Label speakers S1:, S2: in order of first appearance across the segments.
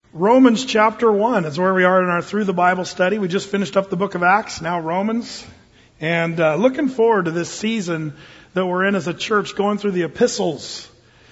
S1: Romans chapter 1 is where we are in our Through the Bible study. We just finished up the book of Acts, now Romans. And looking forward to this season that we're in as a church, going through the epistles.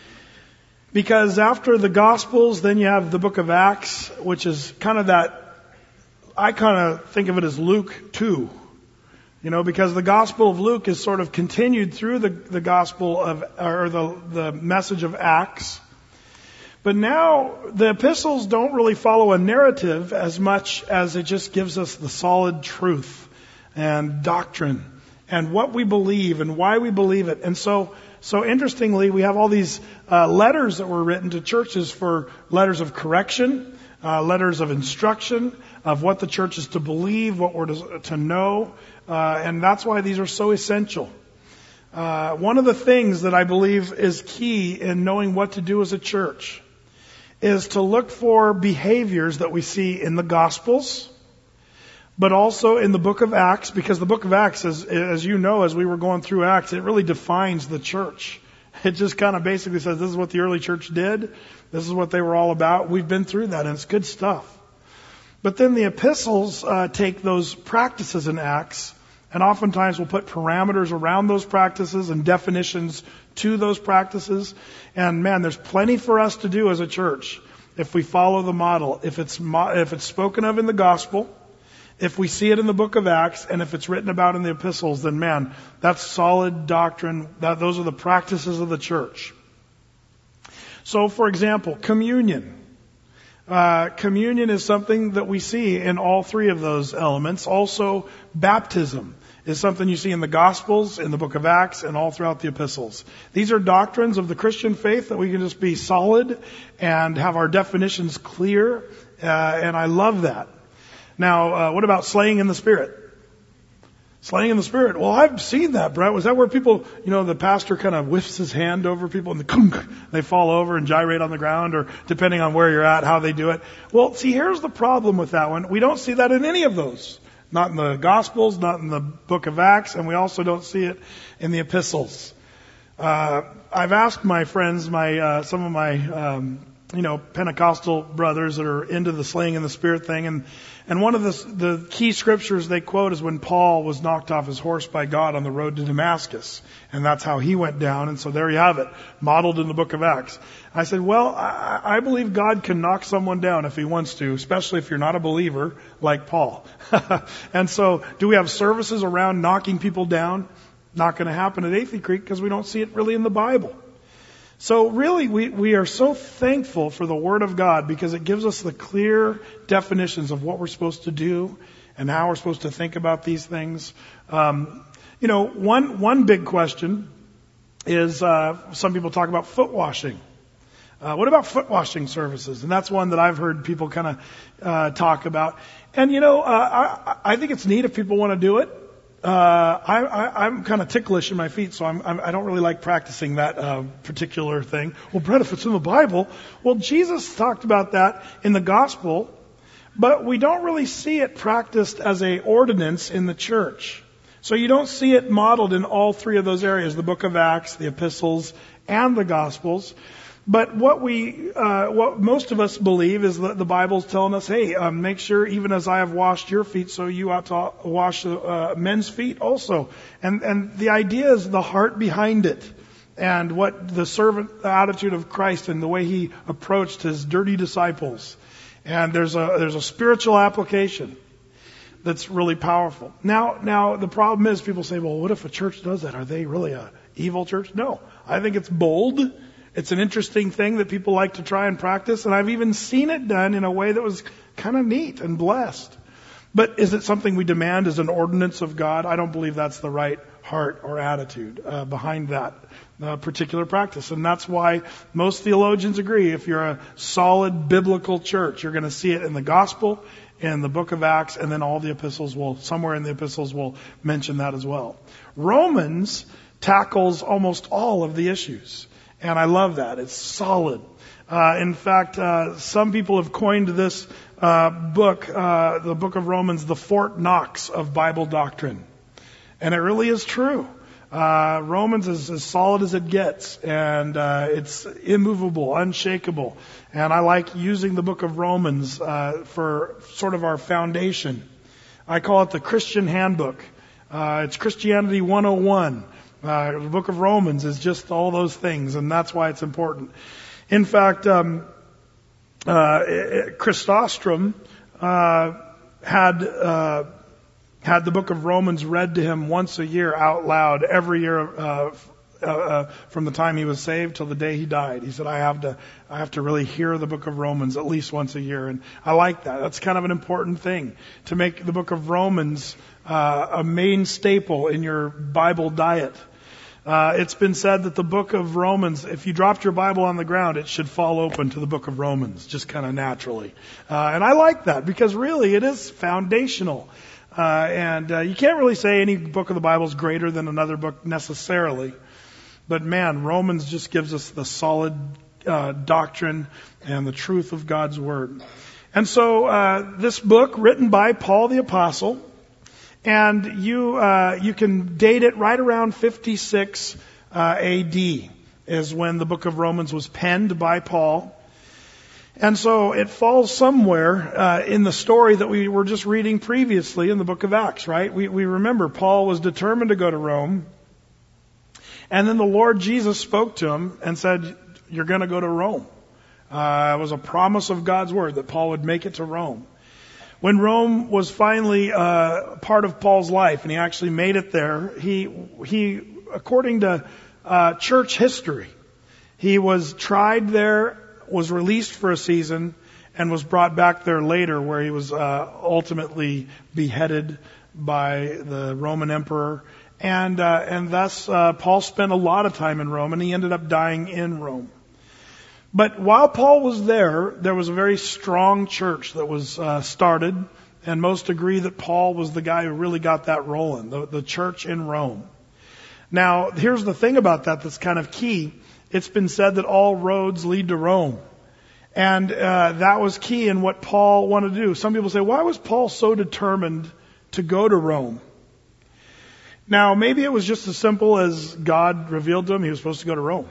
S1: Because after the Gospels, then you have the book of Acts, which is kind of that, I kind of think of it as Luke 2. You know, because the Gospel of Luke is sort of continued through the Gospel of, or the message of Acts. But now the epistles don't really follow a narrative as much as it just gives us the solid truth and doctrine and what we believe and why we believe it. And so interestingly, we have all these letters that were written to churches for letters of correction, letters of instruction of what the church is to believe, what we're to know, and that's why these are so essential. One of the things that I believe is key in knowing what to do as a church is to look for behaviors that we see in the Gospels, but also in the book of Acts, because the book of Acts, as you know, as we were going through Acts, it really defines the church. It just kind of basically says this is what the early church did, this is what they were all about. We've been through that, and it's good stuff. But then the epistles take those practices in Acts, and oftentimes we'll put parameters around those practices and definitions to those practices. And man, there's plenty for us to do as a church if we follow the model. If it's spoken of in the gospel, if we see it in the book of Acts, and if it's written about in the epistles, then man, that's solid doctrine. Those are the practices of the church. So for example, communion. Communion is something that we see in all three of those elements. Also, baptism is something you see in the Gospels, in the book of Acts, and all throughout the epistles. These are doctrines of the Christian faith that we can just be solid and have our definitions clear, and I love that. Now, what about slaying in the Spirit? Slaying in the Spirit. Well, I've seen that, Brett. Was that where people, the pastor kind of whiffs his hand over people and they fall over and gyrate on the ground, or depending on where you're at, how they do it? Well, see, here's the problem with that one. We don't see that in any of those. Not in the Gospels, not in the book of Acts, and we also don't see it in the epistles. I've asked my friends, some of my Pentecostal brothers that are into the slaying in the Spirit thing, and one of the key scriptures they quote is when Paul was knocked off his horse by God on the road to Damascus, and that's how he went down. And so there you have it, modeled in the book of Acts. I said, well, I believe God can knock someone down if he wants to, especially if you're not a believer like Paul. And so, do we have services around knocking people down? Not going to happen at Athey Creek because we don't see it really in the Bible. So really, we are so thankful for the Word of God because it gives us the clear definitions of what we're supposed to do and how we're supposed to think about these things. One big question is some people talk about foot washing. What about foot washing services? And that's one that I've heard people kind of talk about. And I think it's neat if people want to do it. I'm kind of ticklish in my feet, so I don't really like practicing that particular thing. Well, Brett, if it's in the Bible, well, Jesus talked about that in the gospel, but we don't really see it practiced as a ordinance in the church. So you don't see it modeled in all three of those areas, the book of Acts, the epistles, and the gospels. But what most of us believe is that the Bible's telling us, hey, make sure even as I have washed your feet, so you ought to wash men's feet also. And the idea is the heart behind it, and what the servant attitude of Christ and the way he approached his dirty disciples. And there's a spiritual application that's really powerful. Now the problem is people say, well, what if a church does that? Are they really a evil church? No, I think it's bold. It's an interesting thing that people like to try and practice, and I've even seen it done in a way that was kind of neat and blessed. But is it something we demand as an ordinance of God? I don't believe that's the right heart or attitude behind that particular practice. And that's why most theologians agree if you're a solid biblical church, you're going to see it in the gospel, in the book of Acts, and then all the epistles somewhere in the epistles will mention that as well. Romans tackles almost all of the issues. And I love that. It's solid. In fact, some people have coined this book, the book of Romans, the Fort Knox of Bible doctrine. And it really is true. Romans is as solid as it gets, and it's immovable, unshakable. And I like using the book of Romans for sort of our foundation. I call it the Christian handbook. It's Christianity 101. The book of Romans is just all those things, and that's why it's important. In fact, Chrysostom had the book of Romans read to him once a year out loud, every year from the time he was saved till the day he died. He said, I have to really hear the book of Romans at least once a year. And I like that. That's kind of an important thing, to make the book of Romans a main staple in your Bible diet. It's been said that the book of Romans, if you dropped your Bible on the ground, it should fall open to the book of Romans, just kind of naturally. And I like that, because really it is foundational. And you can't really say any book of the Bible is greater than another book necessarily. But man, Romans just gives us the solid doctrine and the truth of God's Word. And so this book, written by Paul the Apostle, and you can date it right around 56 A.D. is when the book of Romans was penned by Paul. And so it falls somewhere in the story that we were just reading previously in the book of Acts, right? We remember Paul was determined to go to Rome. And then the Lord Jesus spoke to him and said, you're going to go to Rome. It was a promise of God's Word that Paul would make it to Rome. When Rome was finally part of Paul's life, and he actually made it there, he according to church history, he was tried there, was released for a season, and was brought back there later, where he was ultimately beheaded by the Roman emperor. And thus Paul spent a lot of time in Rome, and he ended up dying in Rome. But while Paul was there was a very strong church that was started, and most agree that Paul was the guy who really got that rolling, the church in Rome. Now, here's the thing about that that's kind of key. It's been said that all roads lead to Rome. And that was key in what Paul wanted to do. Some people say, why was Paul so determined to go to Rome? Now, maybe it was just as simple as God revealed to him he was supposed to go to Rome.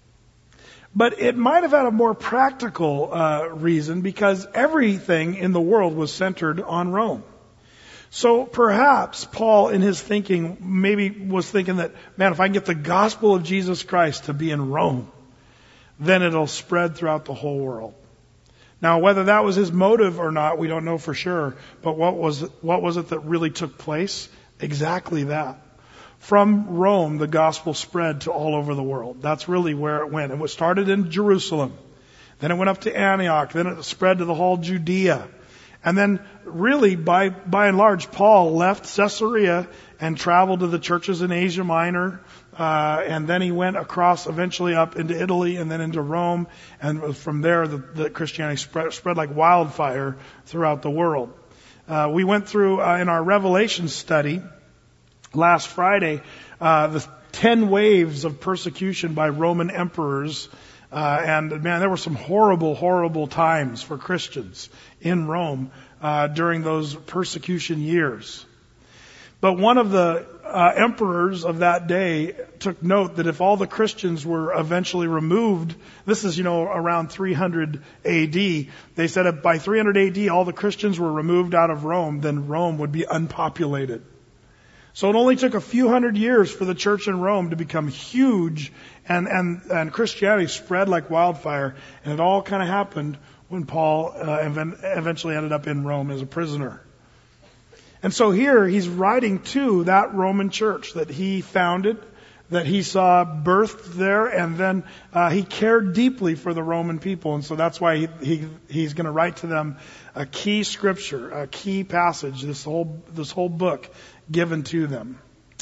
S1: But it might have had a more practical reason, because everything in the world was centered on Rome. So perhaps Paul, in his thinking, maybe was thinking that, man, if I can get the gospel of Jesus Christ to be in Rome, then it'll spread throughout the whole world. Now, whether that was his motive or not, we don't know for sure. But what was it that really took place? Exactly that. From Rome, the gospel spread to all over the world. That's really where it went. It was started in Jerusalem. Then it went up to Antioch. Then it spread to the whole Judea. And then really, by and large, Paul left Caesarea and traveled to the churches in Asia Minor. And then he went across eventually up into Italy and then into Rome. And from there, the Christianity spread like wildfire throughout the world. We went through in our Revelation study last Friday the 10 waves of persecution by Roman emperors. And man, there were some horrible, horrible times for Christians in Rome during those persecution years. But one of the emperors of that day took note that if all the Christians were eventually removed, this is, around 300 AD, they said if by 300 AD all the Christians were removed out of Rome, then Rome would be unpopulated. So it only took a few hundred years for the church in Rome to become huge, and Christianity spread like wildfire, and it all kind of happened when Paul eventually ended up in Rome as a prisoner. And so here he's writing to that Roman church that he founded, that he saw birthed there, and then he cared deeply for the Roman people. And so that's why he's going to write to them a key scripture, a key passage, this whole book given to them.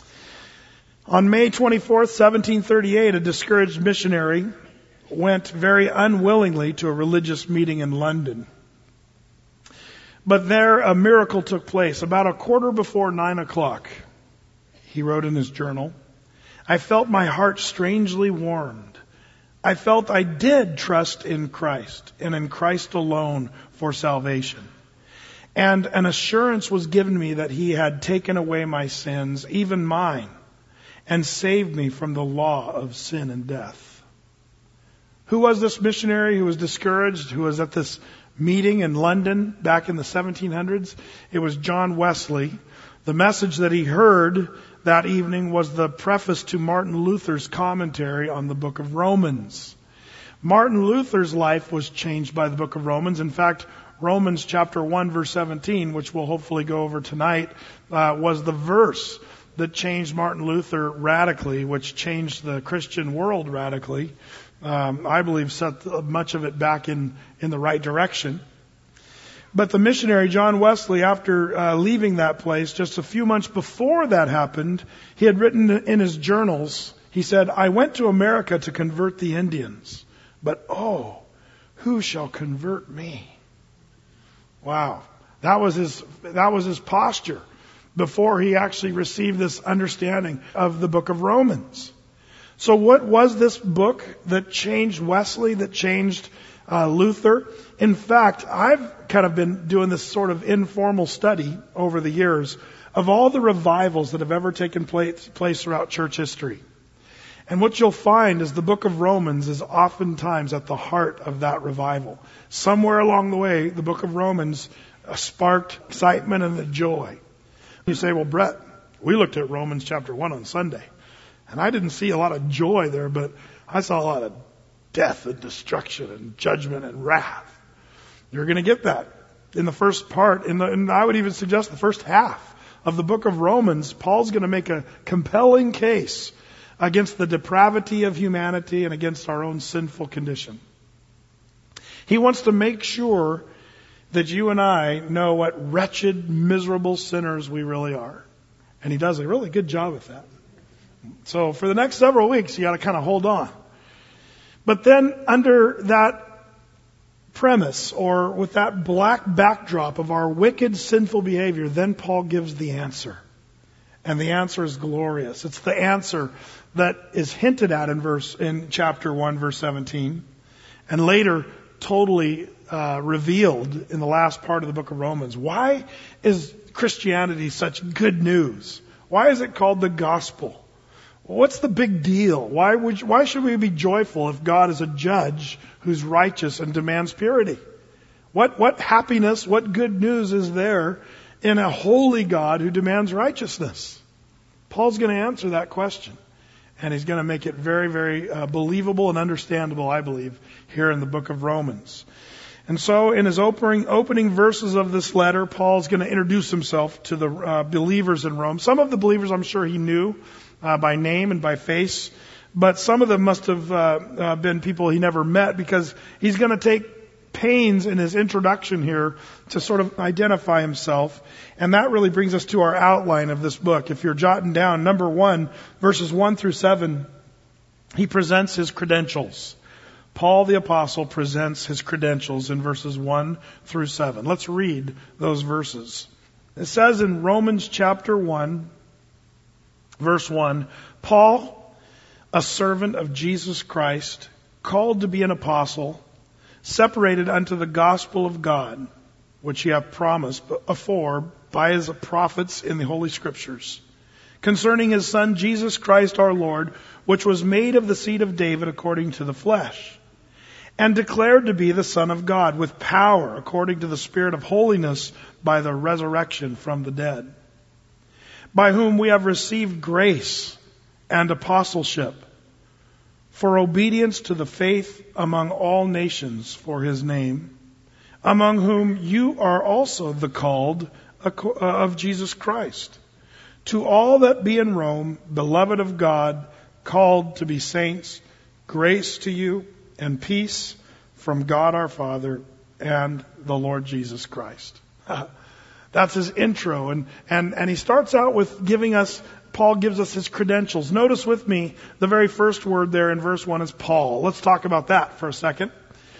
S1: On May 24th, 1738, a discouraged missionary went very unwillingly to a religious meeting in London. But there a miracle took place. About a quarter before 9 o'clock, he wrote in his journal, I felt my heart strangely warmed. I felt I did trust in Christ, and in Christ alone for salvation. And an assurance was given me that he had taken away my sins, even mine, and saved me from the law of sin and death. Who was this missionary who was discouraged, who was at this meeting in London back in the 1700s? It was John Wesley. The message that he heard that evening was the preface to Martin Luther's commentary on the book of Romans. Martin Luther's life was changed by the book of Romans. In fact, Romans chapter 1 verse 17, which we'll hopefully go over tonight, was the verse that changed Martin Luther radically, which changed the Christian world radically. I believe set much of it back in the right direction. But the missionary John Wesley, after leaving that place, just a few months before that happened, he had written in his journals, he said, "I went to America to convert the Indians, but oh, who shall convert me?" Wow. That was his posture before he actually received this understanding of the book of Romans. So what was this book that changed Wesley, that changed Luther? In fact, I've kind of been doing this sort of informal study over the years of all the revivals that have ever taken place throughout church history. And what you'll find is the book of Romans is oftentimes at the heart of that revival. Somewhere along the way, the book of Romans sparked excitement and the joy. You say, well, Brett, we looked at Romans chapter 1 on Sunday, and I didn't see a lot of joy there, but I saw a lot of death and destruction and judgment and wrath. You're going to get that in the first part, and I would even suggest the first half of the book of Romans. Paul's going to make a compelling case against the depravity of humanity and against our own sinful condition. He wants to make sure that you and I know what wretched, miserable sinners we really are. And he does a really good job with that. So for the next several weeks, you got to kind of hold on. But then under that premise, or with that black backdrop of our wicked, sinful behavior, then Paul gives the answer. And the answer is glorious. It's the answer that is hinted at in chapter 1, verse 17, and later totally revealed in the last part of the book of Romans. Why is Christianity such good news? Why is it called the gospel? What's the big deal? Why should we be joyful if God is a judge who's righteous and demands purity? What happiness, what good news is there in a holy God who demands righteousness? Paul's going to answer that question. And he's going to make it very, very believable and understandable, I believe, here in the book of Romans. And so in his opening verses of this letter, Paul's going to introduce himself to the believers in Rome. Some of the believers I'm sure he knew by name and by face, but some of them must have been people he never met, because he's going to take pains in his introduction here to sort of identify himself. And that really brings us to our outline of this book. If you're jotting down, number 1, verses 1 through 7, he presents his credentials. Paul the Apostle presents his credentials in verses 1 through 7. Let's read those verses. It says in Romans chapter 1, verse 1, Paul, a servant of Jesus Christ, called to be an apostle, separated unto the gospel of God, which he hath promised afore by his prophets in the Holy Scriptures, concerning his Son Jesus Christ our Lord, which was made of the seed of David according to the flesh, and declared to be the Son of God, with power according to the Spirit of holiness by the resurrection from the dead, by whom we have received grace and apostleship, for obedience to the faith among all nations for his name, among whom you are also the called of Jesus Christ. To all that be in Rome, beloved of God, called to be saints, grace to you and peace from God our Father and the Lord Jesus Christ. That's his intro. And he starts out with Paul gives us his credentials. Notice with me, the very first word there in verse 1 is Paul. Let's talk about that for a second.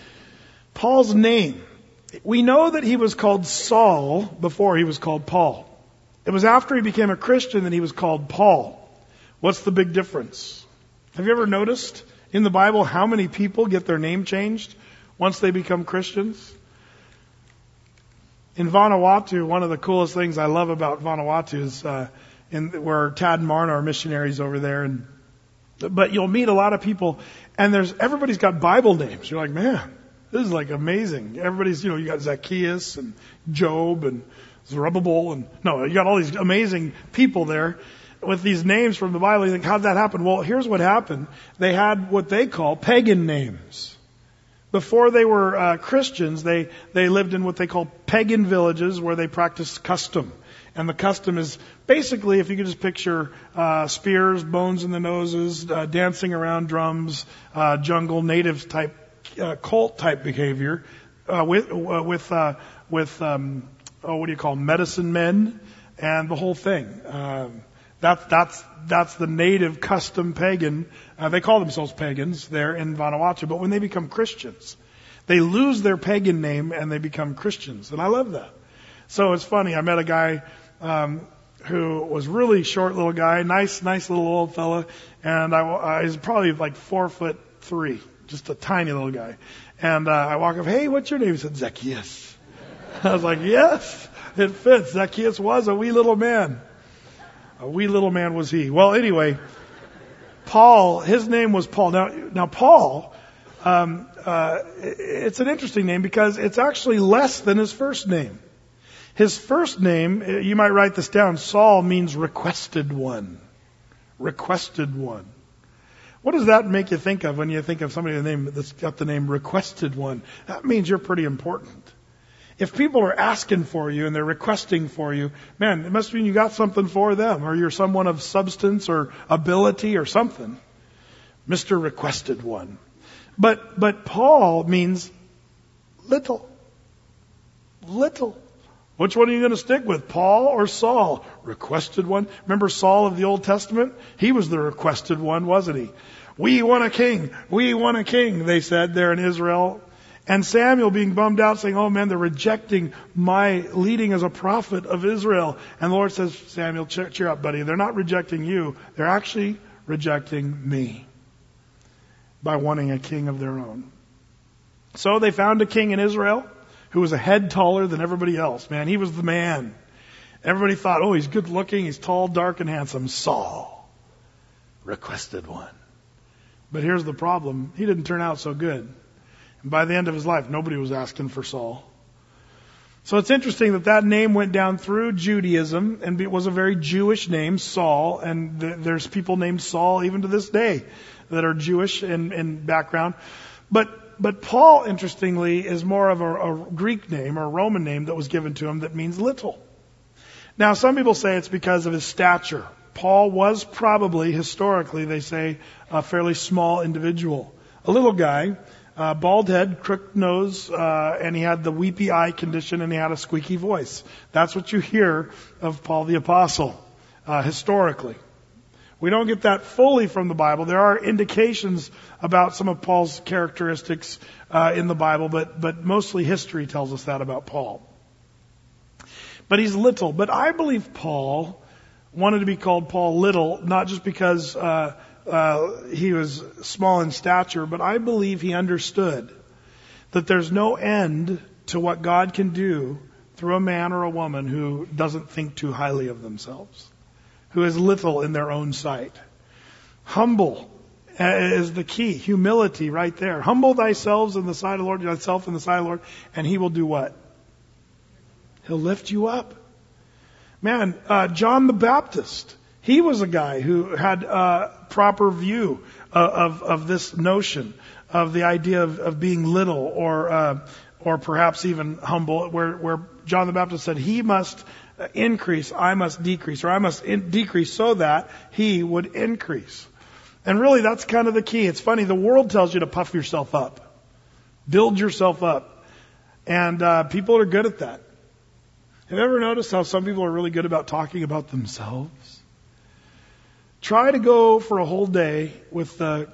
S1: Paul's name. We know that he was called Saul before he was called Paul. It was after he became a Christian that he was called Paul. What's the big difference? Have you ever noticed in the Bible how many people get their name changed once they become Christians? In Vanuatu, one of the coolest things I love about Vanuatu where Tad and Marna are missionaries over there. But you'll meet a lot of people, and everybody's got Bible names. You're like, man, this is like amazing. Everybody's, you got Zacchaeus and Job and Zerubbabel, you got all these amazing people there with these names from the Bible. You think, how'd that happen? Well, here's what happened. They had what they call pagan names. Before they were Christians, they lived in what they call pagan villages where they practiced custom. And the custom is basically, if you could just picture spears, bones in the noses, dancing around drums, jungle native type, cult type behavior, with medicine men and the whole thing. That's the native custom pagan. They call themselves pagans there in Vanuatu, but when they become Christians, they lose their pagan name and they become Christians. And I love that. So it's funny. I met a guy who was really short little guy, nice little old fella, and he's probably like 4'3", just a tiny little guy. And I walk up, hey, what's your name? He said, Zacchaeus. I was like, yes, it fits. Zacchaeus was a wee little man. A wee little man was he. Well, anyway, Paul, his name was Paul. Now Paul, it's an interesting name because it's actually less than his first name. His first name, you might write this down, Saul means requested one. Requested one. What does that make you think of when you think of somebody that's got the name requested one? That means you're pretty important. If people are asking for you and they're requesting for you, man, it must mean you got something for them, or you're someone of substance or ability or something. Mr. Requested One. But Paul means little. Little. Which one are you going to stick with, Paul or Saul? Requested one. Remember Saul of the Old Testament? He was the requested one, wasn't he? We want a king. We want a king, they said there in Israel. And Samuel being bummed out, saying, oh man, they're rejecting my leading as a prophet of Israel. And the Lord says, Samuel, cheer up, buddy. They're not rejecting you. They're actually rejecting me by wanting a king of their own. So they found a king in Israel who was a head taller than everybody else. Man, he was the man. Everybody thought, oh, he's good looking, he's tall, dark, and handsome. Saul, requested one. But here's the problem. He didn't turn out so good. And by the end of his life, nobody was asking for Saul. So it's interesting that name went down through Judaism, and it was a very Jewish name, Saul. And there's people named Saul even to this day that are Jewish in background. But Paul, interestingly, is more of a Greek name or a Roman name that was given to him that means little. Now, some people say it's because of his stature. Paul was probably, historically, they say, a fairly small individual. A little guy, bald head, crooked nose, and he had the weepy eye condition, and he had a squeaky voice. That's what you hear of Paul the Apostle, historically. We don't get that fully from the Bible. There are indications about some of Paul's characteristics in the Bible, but mostly history tells us that about Paul. But he's little. But I believe Paul wanted to be called Paul Little, not just because he was small in stature, but I believe he understood that there's no end to what God can do through a man or a woman who doesn't think too highly of themselves, who is little in their own sight. Humble is the key. Humility right there. Humble thyself in the sight of the Lord, and he will do what? He'll lift you up. Man, John the Baptist, he was a guy who had a proper view of this notion of the idea of being little or perhaps even humble, where John the Baptist said he must increase, I must decrease, or I must decrease so that he would increase. And really that's kind of the key. It's funny, the world tells you to puff yourself up, build yourself up, and people are good at that. Have you ever noticed how some people are really good about talking about themselves? Try to go for a whole day with the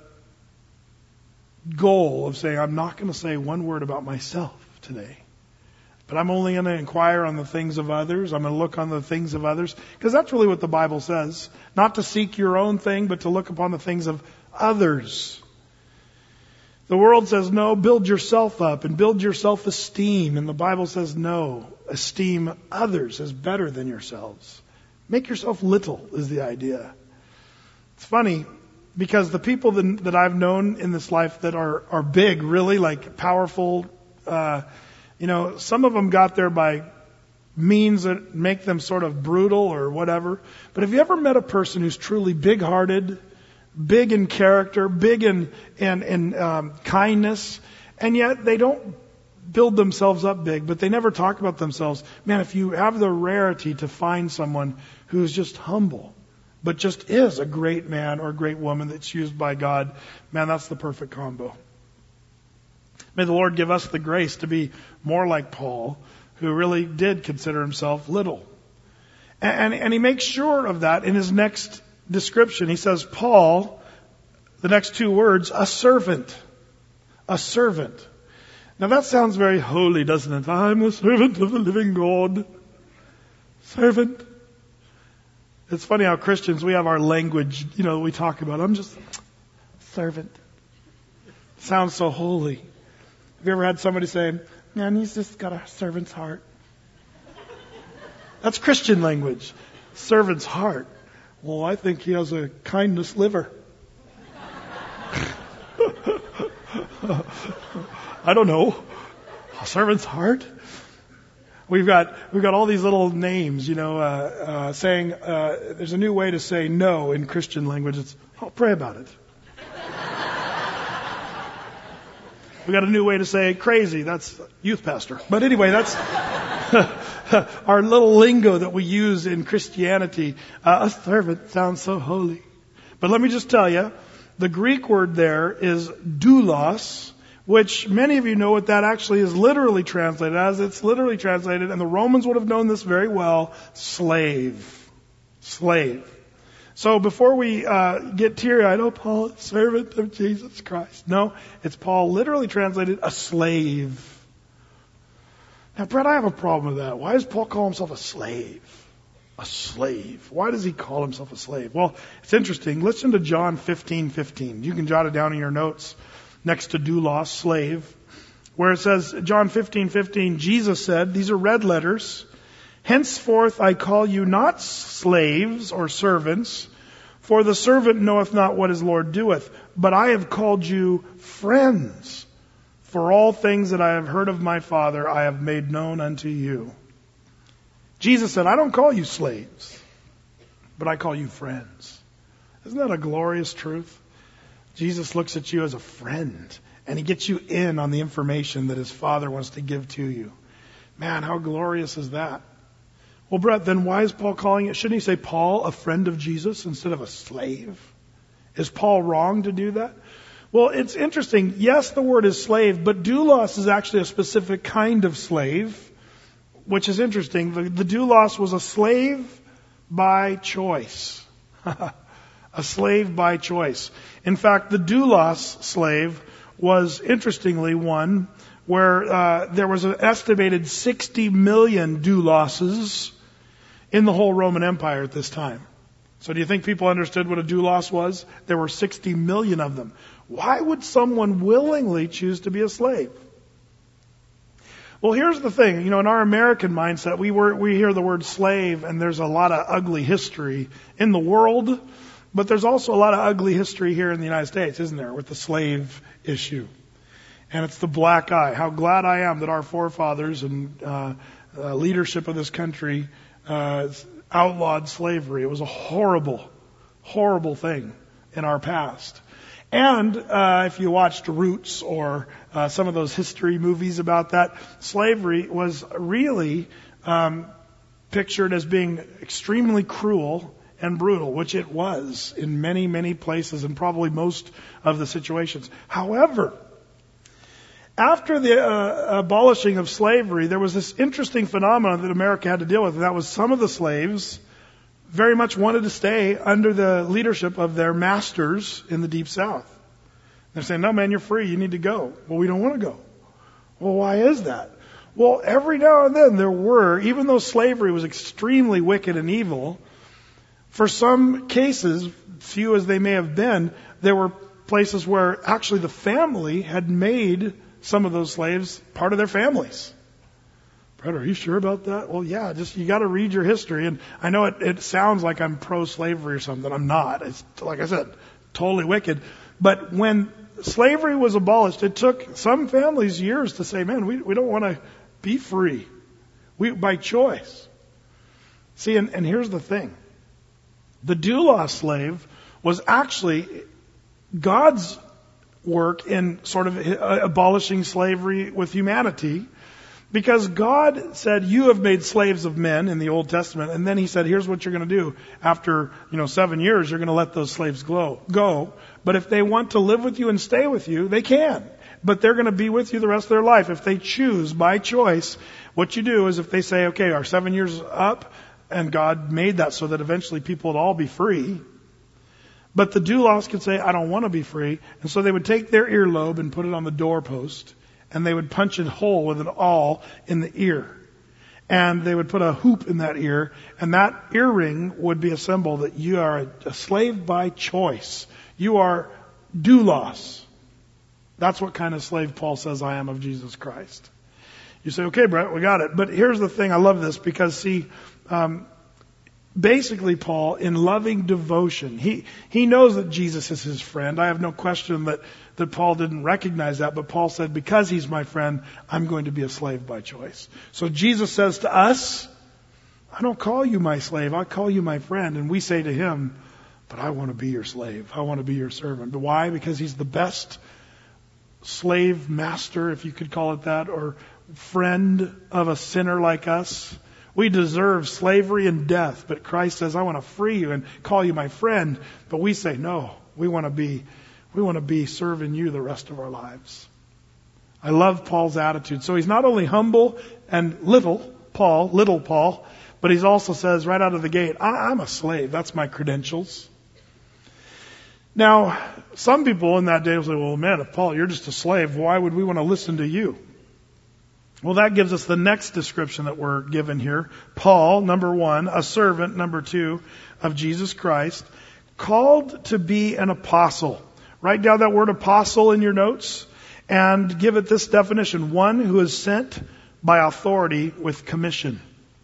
S1: goal of saying, I'm not going to say one word about myself today, but I'm only going to inquire on the things of others. I'm going to look on the things of others, because that's really what the Bible says. Not to seek your own thing, but to look upon the things of others. The world says, no, build yourself up and build your self-esteem. And the Bible says, no, esteem others as better than yourselves. Make yourself little is the idea. It's funny because the people that I've known in this life that are big, really like powerful, some of them got there by means that make them sort of brutal or whatever. But have you ever met a person who's truly big-hearted, big in character, big in kindness, and yet they don't build themselves up big, but they never talk about themselves? Man, if you have the rarity to find someone who's just humble, but just is a great man or a great woman that's used by God, man, that's the perfect combo. May the Lord give us the grace to be more like Paul, who really did consider himself little. And he makes sure of that in his next description. He says, Paul, the next two words, a servant. A servant. Now that sounds very holy, doesn't it? I'm the servant of the living God. Servant. It's funny how Christians, we have our language, we talk about. I'm just servant. Sounds so holy. Have you ever had somebody say, man, he's just got a servant's heart? That's Christian language. Servant's heart. Well, I think he has a kindness liver. I don't know. A servant's heart? We've got all these little names, saying, there's a new way to say no in Christian language. It's, I'll pray about it. We got a new way to say crazy. That's youth pastor. But anyway, that's our little lingo that we use in Christianity. A servant sounds so holy. But let me just tell you, the Greek word there is doulos, which many of you know what that actually is literally translated as. It's literally translated, and the Romans would have known this very well, slave. Slave. So before we get teary-eyed, oh, Paul, servant of Jesus Christ. No, it's Paul literally translated a slave. Now, Brett, I have a problem with that. Why does Paul call himself a slave? A slave. Why does he call himself a slave? Well, it's interesting. Listen to John 15:15. You can jot it down in your notes next to doulos, slave, where it says, John 15:15, Jesus said, these are red letters, henceforth I call you not slaves or servants, for the servant knoweth not what his Lord doeth, but I have called you friends. For all things that I have heard of my Father, I have made known unto you. Jesus said, I don't call you slaves, but I call you friends. Isn't that a glorious truth? Jesus looks at you as a friend, and he gets you in on the information that his Father wants to give to you. Man, how glorious is that? Well, Brett, then why is Paul calling it? Shouldn't he say Paul, a friend of Jesus, instead of a slave? Is Paul wrong to do that? Well, it's interesting. Yes, the word is slave, but doulos is actually a specific kind of slave, which is interesting. The doulos was a slave by choice. A slave by choice. In fact, the doulos slave was, interestingly, one where there was an estimated 60 million douloses in the whole Roman Empire at this time. So do you think people understood what a doulos was? There were 60 million of them. Why would someone willingly choose to be a slave? Well, here's the thing. In our American mindset, we hear the word slave, and there's a lot of ugly history in the world, but there's also a lot of ugly history here in the United States, isn't there, with the slave issue? And it's the black eye. How glad I am that our forefathers and leadership of this country outlawed slavery. It was a horrible, horrible thing in our past. And if you watched Roots or some of those history movies about that, slavery was really pictured as being extremely cruel and brutal, which it was in many, many places and probably most of the situations. However, after the abolishing of slavery, there was this interesting phenomenon that America had to deal with, and that was some of the slaves very much wanted to stay under the leadership of their masters in the Deep South. They're saying, no, man, you're free. You need to go. Well, we don't want to go. Well, why is that? Well, every now and then there were, even though slavery was extremely wicked and evil, for some cases, few as they may have been, there were places where actually the family had made some of those slaves part of their families. Brett, are you sure about that? Well, yeah, just you got to read your history. And I know it sounds like I'm pro-slavery or something. I'm not. It's, like I said, totally wicked. But when slavery was abolished, it took some families years to say, man, we don't want to be free. By choice. See, and here's the thing. The doulos slave was actually God's work in sort of abolishing slavery with humanity, because God said, you have made slaves of men in the Old Testament, and then he said, here's what you're going to do. After 7 years, you're going to let those slaves go. But if they want to live with you and stay with you, they can. But they're going to be with you the rest of their life. If they choose by choice, what you do is if they say, okay, our 7 years up, and God made that so that eventually people would all be free. But the doulos could say, I don't want to be free. And so they would take their earlobe and put it on the doorpost, and they would punch a hole with an awl in the ear. And they would put a hoop in that ear, and that earring would be a symbol that you are a slave by choice. You are doulos. That's what kind of slave Paul says I am of Jesus Christ. You say, okay, Brett, we got it. But here's the thing. I love this because, see, basically, Paul, in loving devotion, he knows that Jesus is his friend. I have no question that Paul didn't recognize that, but Paul said, because he's my friend, I'm going to be a slave by choice. So Jesus says to us, I don't call you my slave, I call you my friend. And we say to him, but I want to be your slave. I want to be your servant. But why? Because he's the best slave master, if you could call it that, or friend of a sinner like us. We deserve slavery and death, but Christ says, I want to free you and call you my friend. But we say, no, we want to be serving you the rest of our lives. I love Paul's attitude. So he's not only humble and little Paul, but he also says right out of the gate, I'm a slave. That's my credentials. Now, some people in that day will say, well, man, if Paul, you're just a slave, why would we want to listen to you? Well, that gives us the next description that we're given here. Paul, number 1, a servant, number 2, of Jesus Christ, called to be an apostle. Write down that word apostle in your notes and give it this definition. One who is sent by authority with a commission.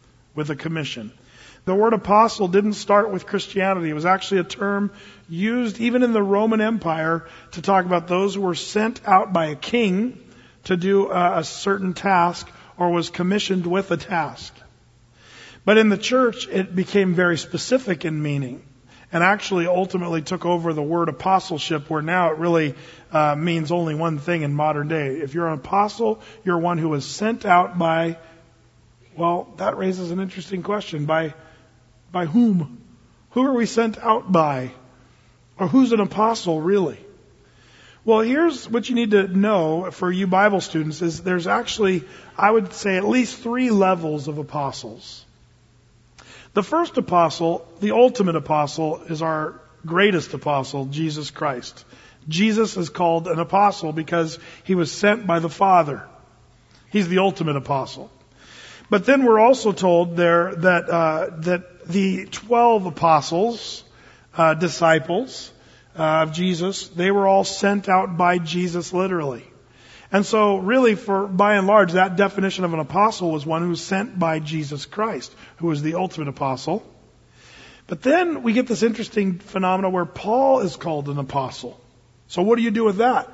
S1: The word apostle didn't start with Christianity. It was actually a term used even in the Roman Empire to talk about those who were sent out by a king to do a certain task or was commissioned with a task. But in the church, it became very specific in meaning and actually ultimately took over the word apostleship, where now it really means only one thing in modern day. If you're an apostle, you're one who was sent out by, well, that raises an interesting question. By whom? Who are we sent out by? Or who's an apostle really? Well, here's what you need to know for you Bible students is there's actually, I would say, at least 3 levels of apostles. The first apostle, the ultimate apostle, is our greatest apostle, Jesus Christ. Jesus is called an apostle because he was sent by the Father. He's the ultimate apostle. But then we're also told there that the 12 apostles, disciples of Jesus, they were all sent out by Jesus literally. And so really by and large, that definition of an apostle was one who was sent by Jesus Christ, who was the ultimate apostle. But then we get this interesting phenomena where Paul is called an apostle. So what do you do with that?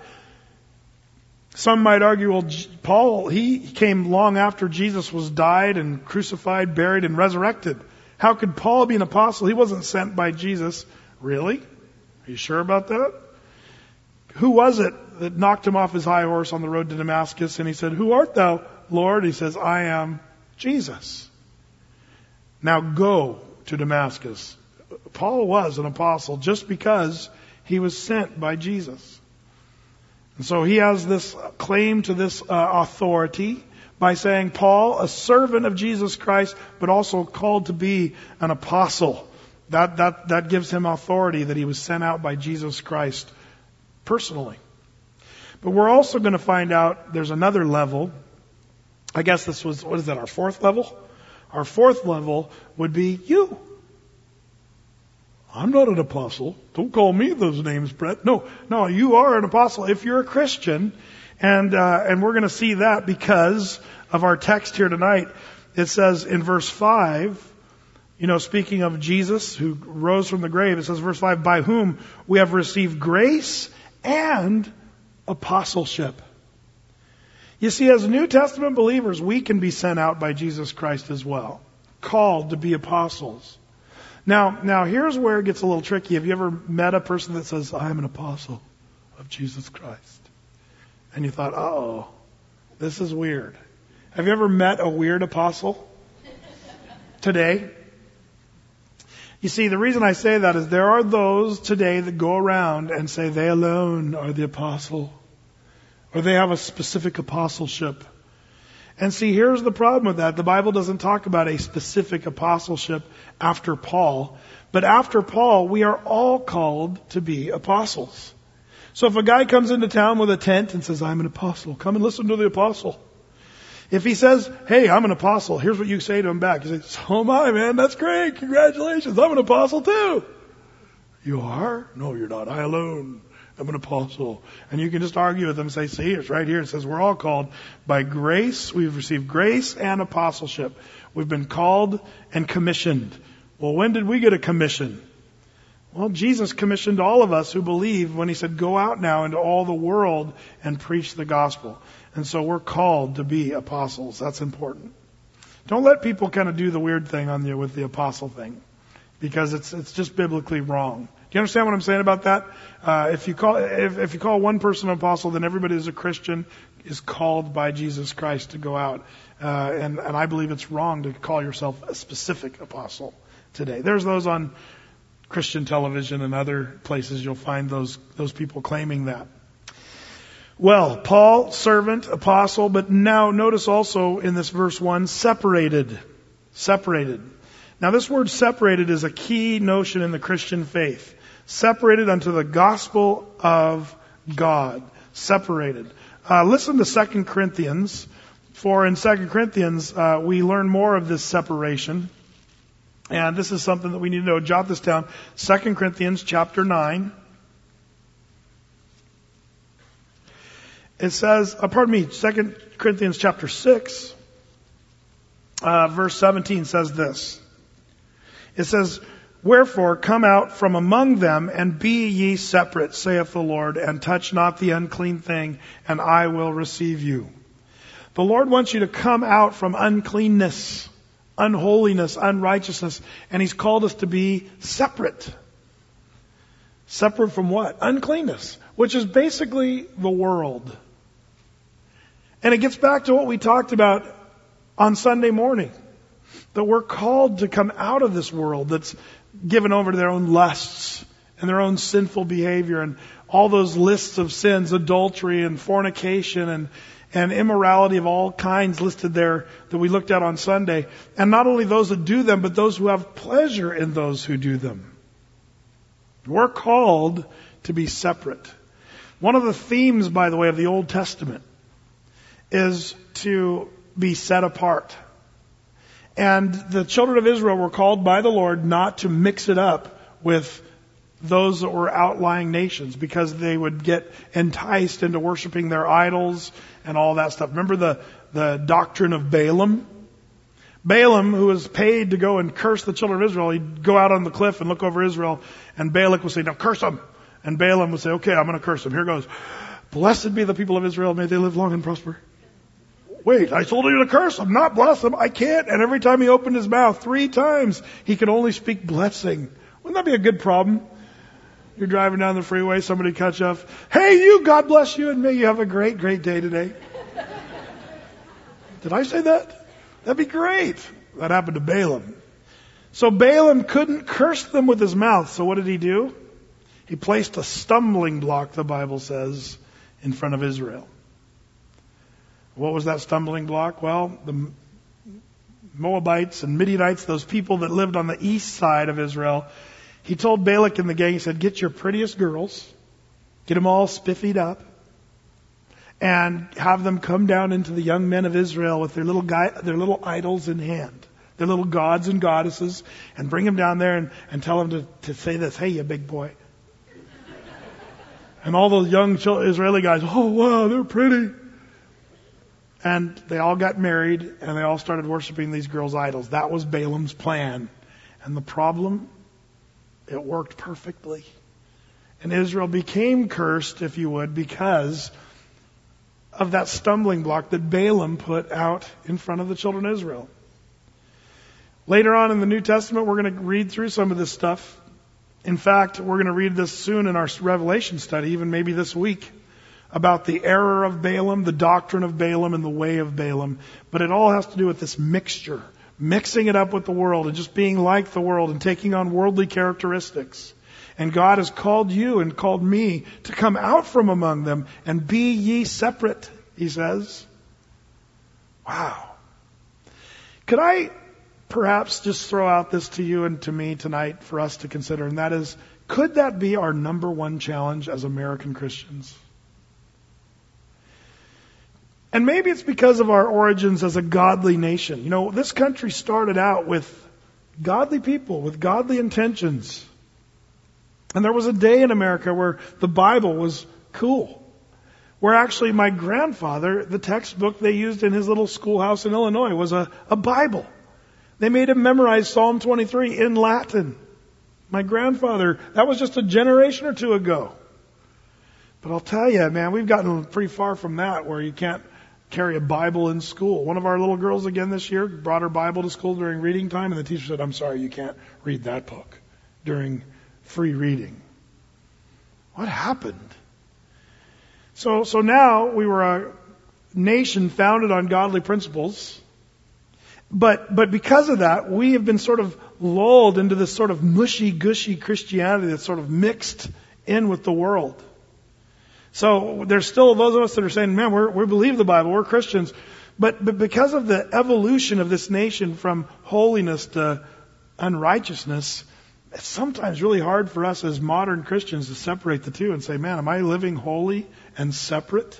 S1: Some might argue, well, Paul, he came long after Jesus was died and crucified, buried, and resurrected. How could Paul be an apostle? He wasn't sent by Jesus. Really? Are you sure about that? Who was it that knocked him off his high horse on the road to Damascus? And he said, who art thou, Lord? He says, I am Jesus. Now go to Damascus. Paul was an apostle just because he was sent by Jesus. And so he has this claim to this authority by saying, Paul, a servant of Jesus Christ, but also called to be an apostle. That gives him authority that he was sent out by Jesus Christ personally. But we're also going to find out there's another level. I guess this was, what is that, our 4th level? Our 4th level would be you. I'm not an apostle. Don't call me those names, Brett. No, you are an apostle. If you're a Christian And we're going to see that because of our text here tonight. It says in verse 5, speaking of Jesus who rose from the grave, it says verse 5, by whom we have received grace and apostleship. You see, as New Testament believers, we can be sent out by Jesus Christ as well, called to be apostles. Now here's where it gets a little tricky. Have you ever met a person that says, I'm an apostle of Jesus Christ? And you thought, oh, this is weird. Have you ever met a weird apostle today? You see, the reason I say that is there are those today that go around and say they alone are the apostle, or they have a specific apostleship. And see, here's the problem with that. The Bible doesn't talk about a specific apostleship after Paul, but after Paul, we are all called to be apostles. So if a guy comes into town with a tent and says, I'm an apostle, come and listen to the apostle. If he says, hey, I'm an apostle, here's what you say to him back. You say, so am I, man. That's great. Congratulations. I'm an apostle too. You are? No, you're not. I alone am an apostle. And you can just argue with them and say, see, it's right here. It says we're all called by grace. We've received grace and apostleship. We've been called and commissioned. Well, when did we get a commission? Well, Jesus commissioned all of us who believe when he said, go out now into all the world and preach the gospel. And so we're called to be apostles. That's important. Don't let people kind of do the weird thing on you with the apostle thing, because it's just biblically wrong. Do you understand what I'm saying about that? If you call one person an apostle, then everybody who's a Christian is called by Jesus Christ to go out. And I believe it's wrong to call yourself a specific apostle today. There's those on Christian television and other places you'll find those people claiming that. Well, Paul, servant, apostle, but now notice also in this verse 1, separated. Separated. Now this word separated is a key notion in the Christian faith. Separated unto the gospel of God. Separated. Listen to 2 Corinthians. For in 2 Corinthians, we learn more of this separation. And this is something that we need to know. Jot this down. 2 Corinthians chapter 9. It says, 2 Corinthians chapter 6, verse 17 says this. It says, wherefore come out from among them and be ye separate, saith the Lord, and touch not the unclean thing, and I will receive you. The Lord wants you to come out from uncleanness, unholiness, unrighteousness, and He's called us to be separate. Separate from what? Uncleanness, which is basically the world. And it gets back to what we talked about on Sunday morning. That we're called to come out of this world that's given over to their own lusts and their own sinful behavior and all those lists of sins, adultery and fornication and immorality of all kinds listed there that we looked at on Sunday. And not only those that do them, but those who have pleasure in those who do them. We're called to be separate. One of the themes, by the way, of the Old Testament is to be set apart. And the children of Israel were called by the Lord not to mix it up with those that were outlying nations, because they would get enticed into worshiping their idols and all that stuff. Remember the doctrine of Balaam? Balaam, who was paid to go and curse the children of Israel, he'd go out on the cliff and look over Israel, and Balak would say, now curse them. And Balaam would say, okay, I'm going to curse them. Here goes. Blessed be the people of Israel, may they live long and prosper. Wait, I told you to curse them, not bless them. I can't. And every time he opened his mouth, 3 times, he could only speak blessing. Wouldn't that be a good problem? You're driving down the freeway, somebody cuts you off. Hey, you, God bless you, and may you have a great, great day today. Did I say that? That'd be great. That happened to Balaam. So Balaam couldn't curse them with his mouth. So what did he do? He placed a stumbling block, the Bible says, in front of Israel. What was that stumbling block? Well, the Moabites and Midianites, those people that lived on the east side of Israel, he told Balak and the gang, he said, get your prettiest girls, get them all spiffied up, and have them come down into the young men of Israel with their little idols in hand, their little gods and goddesses, and bring them down there and tell them to say this, hey, you big boy. And all those young Israeli guys, oh wow, they're pretty. And they all got married and they all started worshiping these girls' idols. That was Balaam's plan. And the problem, it worked perfectly. And Israel became cursed, if you would, because of that stumbling block that Balaam put out in front of the children of Israel. Later on in the New Testament, we're going to read through some of this stuff. In fact, we're going to read this soon in our Revelation study, even maybe this week, about the error of Balaam, the doctrine of Balaam, and the way of Balaam. But it all has to do with this mixture, mixing it up with the world and just being like the world and taking on worldly characteristics. And God has called you and called me to come out from among them and be ye separate, he says. Wow. Could I perhaps just throw out this to you and to me tonight for us to consider, and that is, could that be our number one challenge as American Christians? And maybe it's because of our origins as a godly nation. You know, this country started out with godly people, with godly intentions. And there was a day in America where the Bible was cool. Where actually my grandfather, the textbook they used in his little schoolhouse in Illinois was a Bible. They made him memorize Psalm 23 in Latin. My grandfather, that was just a generation or two ago. But I'll tell you, man, we've gotten pretty far from that where you can't carry a Bible in school. One of our little girls again this year brought her Bible to school during reading time, and the teacher said, I'm sorry, you can't read that book during free reading. What happened? So now we were a nation founded on godly principles. But because of that, we have been sort of lulled into this sort of mushy-gushy Christianity that's sort of mixed in with the world. So there's still those of us that are saying, man, we believe the Bible, we're Christians. But because of the evolution of this nation from holiness to unrighteousness, it's sometimes really hard for us as modern Christians to separate the two and say, man, am I living holy and separate?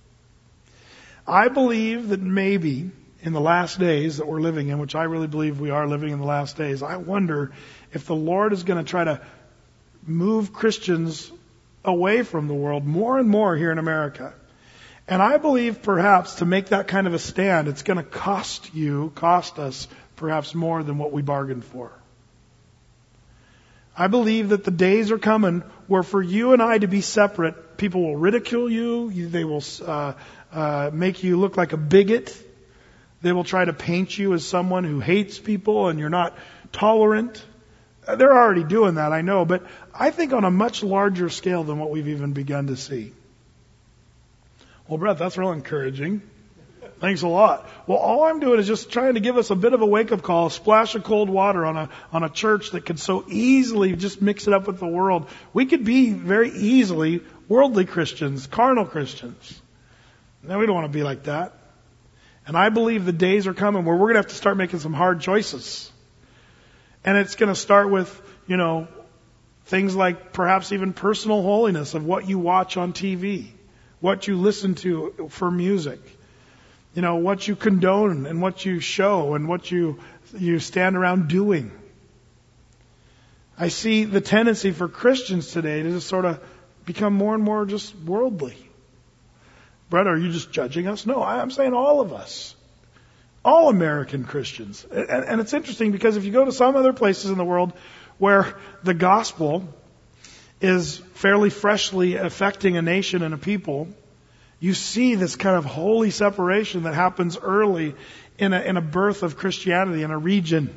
S1: I believe that maybe in the last days that we're living in, which I really believe we are living in the last days, I wonder if the Lord is going to try to move Christians away from the world more and more here in America. And I believe perhaps to make that kind of a stand, it's going to cost us perhaps more than what we bargained for. I believe that the days are coming where for you and I to be separate, people will ridicule you, they will make you look like a bigot. They will try to paint you as someone who hates people and you're not tolerant. They're already doing that, I know, but I think on a much larger scale than what we've even begun to see. Well, Brett, that's real encouraging. Thanks a lot. Well, all I'm doing is just trying to give us a bit of a wake-up call, a splash of cold water on a church that could so easily just mix it up with the world. We could be very easily worldly Christians, carnal Christians. No, we don't want to be like that. And I believe the days are coming where we're going to have to start making some hard choices. And it's going to start with, things like perhaps even personal holiness of what you watch on TV, what you listen to for music, what you condone and what you show and what you stand around doing. I see the tendency for Christians today to just sort of become more and more just worldly. Brett, are you just judging us? No, I'm saying all of us. All American Christians. And it's interesting because if you go to some other places in the world where the gospel is fairly freshly affecting a nation and a people, you see this kind of holy separation that happens early in a birth of Christianity in a region.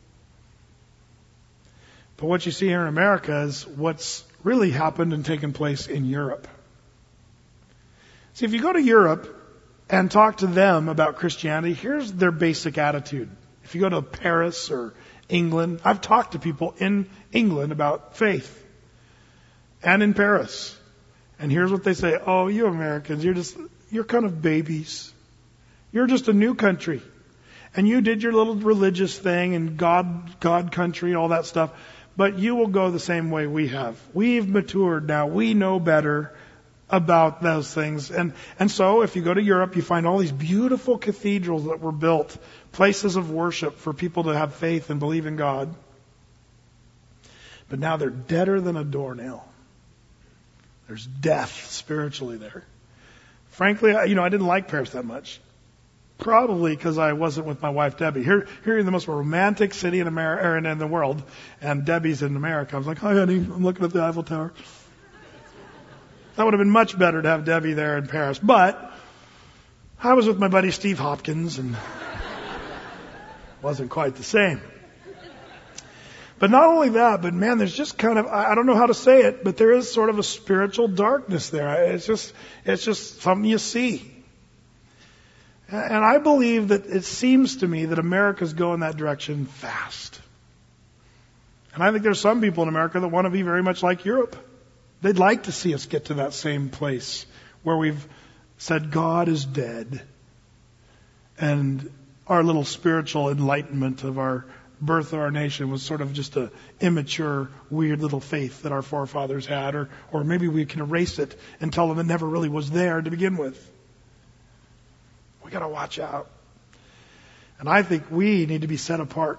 S1: But what you see here in America is what's really happened and taken place in Europe. See, if you go to Europe and talk to them about Christianity, here's their basic attitude. If you go to Paris or England, I've talked to people in England about faith and in Paris. And here's what they say. Oh, you Americans, you're kind of babies. You're just a new country. And you did your little religious thing and God country, all that stuff. But you will go the same way we have. We've matured now. We know better about those things. And so if you go to Europe, you find all these beautiful cathedrals that were built, places of worship for people to have faith and believe in God. But now they're deader than a doornail. There's death spiritually there. Frankly, I didn't like Paris that much. Probably because I wasn't with my wife, Debbie. Here in the most romantic city in America, or in the world, and Debbie's in America. I was like, hi, honey, I'm looking at the Eiffel Tower. That would have been much better to have Debbie there in Paris. But I was with my buddy Steve Hopkins, and it wasn't quite the same. But not only that, but man, there's just kind of, I don't know how to say it, but there is sort of a spiritual darkness there. It's just something you see. And I believe that it seems to me that America's going that direction fast. And I think there's some people in America that want to be very much like Europe. They'd like to see us get to that same place where we've said God is dead. And our little spiritual enlightenment of our birth of our nation was sort of just a immature, weird little faith that our forefathers had. Or maybe we can erase it and tell them it never really was there to begin with. We got to watch out. And I think we need to be set apart.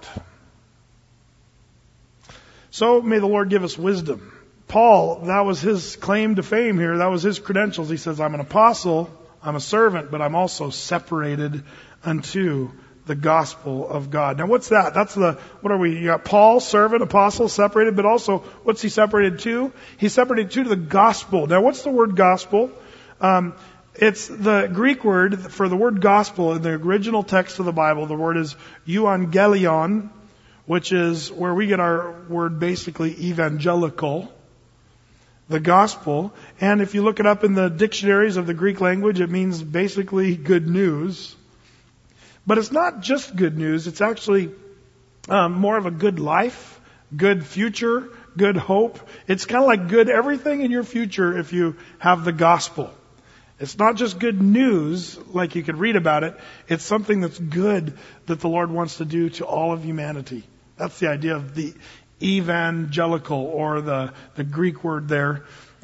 S1: So may the Lord give us wisdom. Paul, that was his claim to fame here. That was his credentials. He says, I'm an apostle, I'm a servant, but I'm also separated unto the gospel of God. Now what's that? What are we? You got Paul, servant, apostle, separated, but also what's he separated to? He's separated to the gospel. Now what's the word gospel? It's the Greek word for the word gospel in the original text of the Bible. The word is euangelion, which is where we get our word basically evangelical, the gospel. And if you look it up in the dictionaries of the Greek language, it means basically good news. But it's not just good news. It's actually more of a good life, good future, good hope. It's kind of like good everything in your future if you have the gospel. It's not just good news, like you could read about it. It's something that's good that the Lord wants to do to all of humanity. That's the idea of the evangelical, or the Greek word there,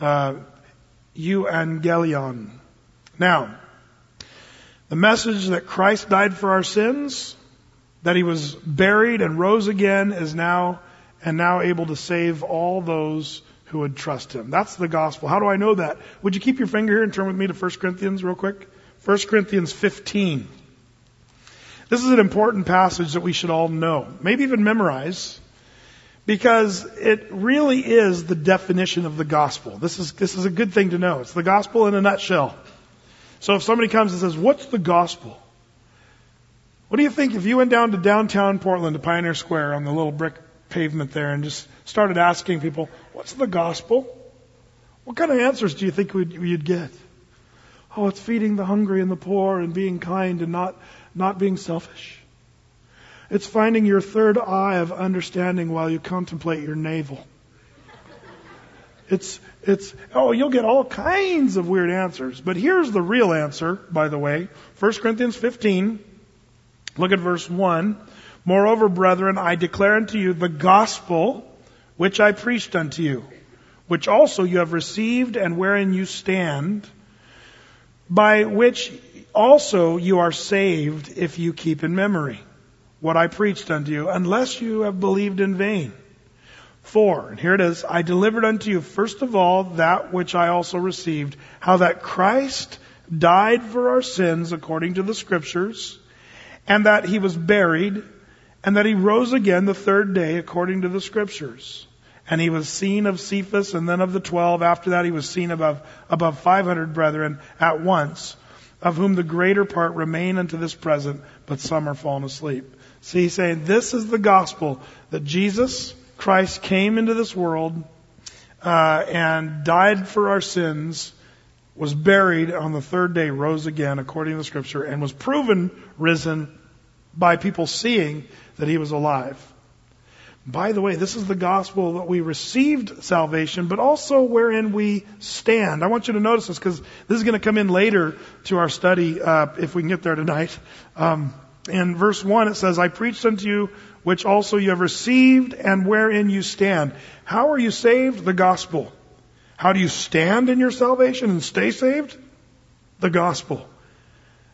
S1: euangelion. Now, the message that Christ died for our sins, that He was buried and rose again, is now able to save all those who would trust Him. That's the gospel. How do I know that? Would you keep your finger here and turn with me to 1 Corinthians real quick? 1 Corinthians 15. This is an important passage that we should all know, maybe even memorize, because it really is the definition of the gospel. This is a good thing to know. It's the gospel in a nutshell. So if somebody comes and says, what's the gospel? What do you think if you went down to downtown Portland to Pioneer Square on the little brick pavement there and just started asking people, what's the gospel? What kind of answers do you think you'd get? Oh, it's feeding the hungry and the poor and being kind and not being selfish. It's finding your third eye of understanding while you contemplate your navel. You'll get all kinds of weird answers. But here's the real answer, by the way. 1 Corinthians 15, look at verse 1. Moreover, brethren, I declare unto you the gospel which I preached unto you, which also you have received and wherein you stand, by which also you are saved if you keep in memory what I preached unto you, unless you have believed in vain. For, and here it is, I delivered unto you first of all that which I also received, how that Christ died for our sins according to the Scriptures, and that He was buried, and that He rose again the third day according to the Scriptures. And He was seen of Cephas, and then of the 12. After that He was seen above 500 brethren at once, of whom the greater part remain unto this present, but some are fallen asleep. See, He's saying this is the gospel, that Jesus Christ came into this world and died for our sins, was buried on the third day, rose again according to the Scripture, and was proven risen by people seeing that He was alive. By the way, this is the gospel that we received salvation, but also wherein we stand. I want you to notice this because this is going to come in later to our study if we can get there tonight. In verse 1 it says, I preached unto you which also you have received and wherein you stand. How are you saved? The gospel. How do you stand in your salvation and stay saved? The gospel.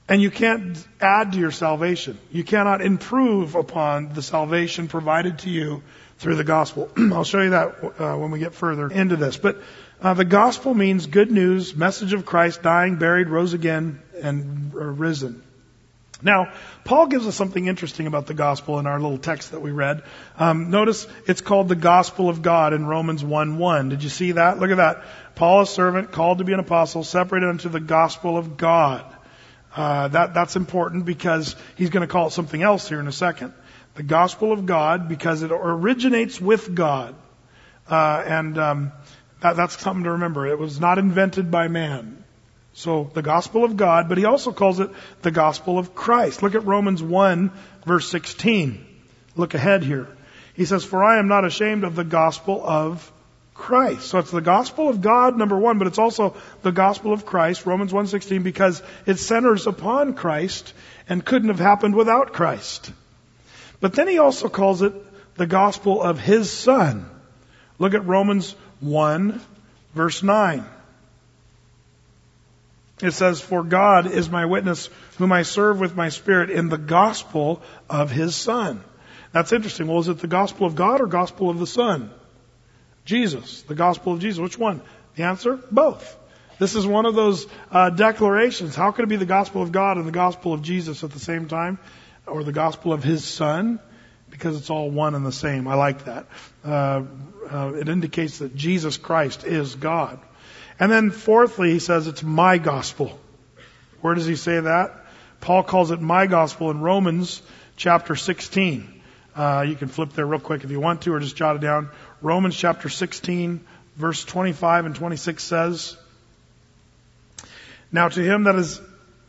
S1: And you can't add to your salvation. You cannot improve upon the salvation provided to you through the gospel. I'll show you that when we get further into this. But the gospel means good news, message of Christ, dying, buried, rose again, and risen. Now, Paul gives us something interesting about the gospel in our little text that we read. Notice it's called the gospel of God in Romans 1:1. Did you see that? Look at that. Paul, a servant, called to be an apostle, separated unto the gospel of God. That's important because he's going to call it something else here in a second. The gospel of God, because it originates with God. That's something to remember. It was not invented by man. So the gospel of God, but he also calls it the gospel of Christ. Look at Romans 1, verse 16. Look ahead here. He says, for I am not ashamed of the gospel of Christ. So it's the gospel of God, number one, but it's also the gospel of Christ, Romans 1:16, because it centers upon Christ and couldn't have happened without Christ. But then he also calls it the gospel of his Son. Look at Romans 1, verse 9. It says, for God is my witness, whom I serve with my spirit in the gospel of his Son. That's interesting. Well, is it the gospel of God or gospel of the Son? Jesus, the gospel of Jesus. Which one? The answer? Both. This is one of those declarations. How could it be the gospel of God and the gospel of Jesus at the same time? Or the gospel of his Son? Because it's all one and the same. I like that. It indicates that Jesus Christ is God. And then fourthly, he says it's my gospel. Where does he say that? Paul calls it my gospel in Romans chapter 16. You can flip there real quick if you want to, or just jot it down. Romans chapter 16, verse 25 and 26 says, now to him that is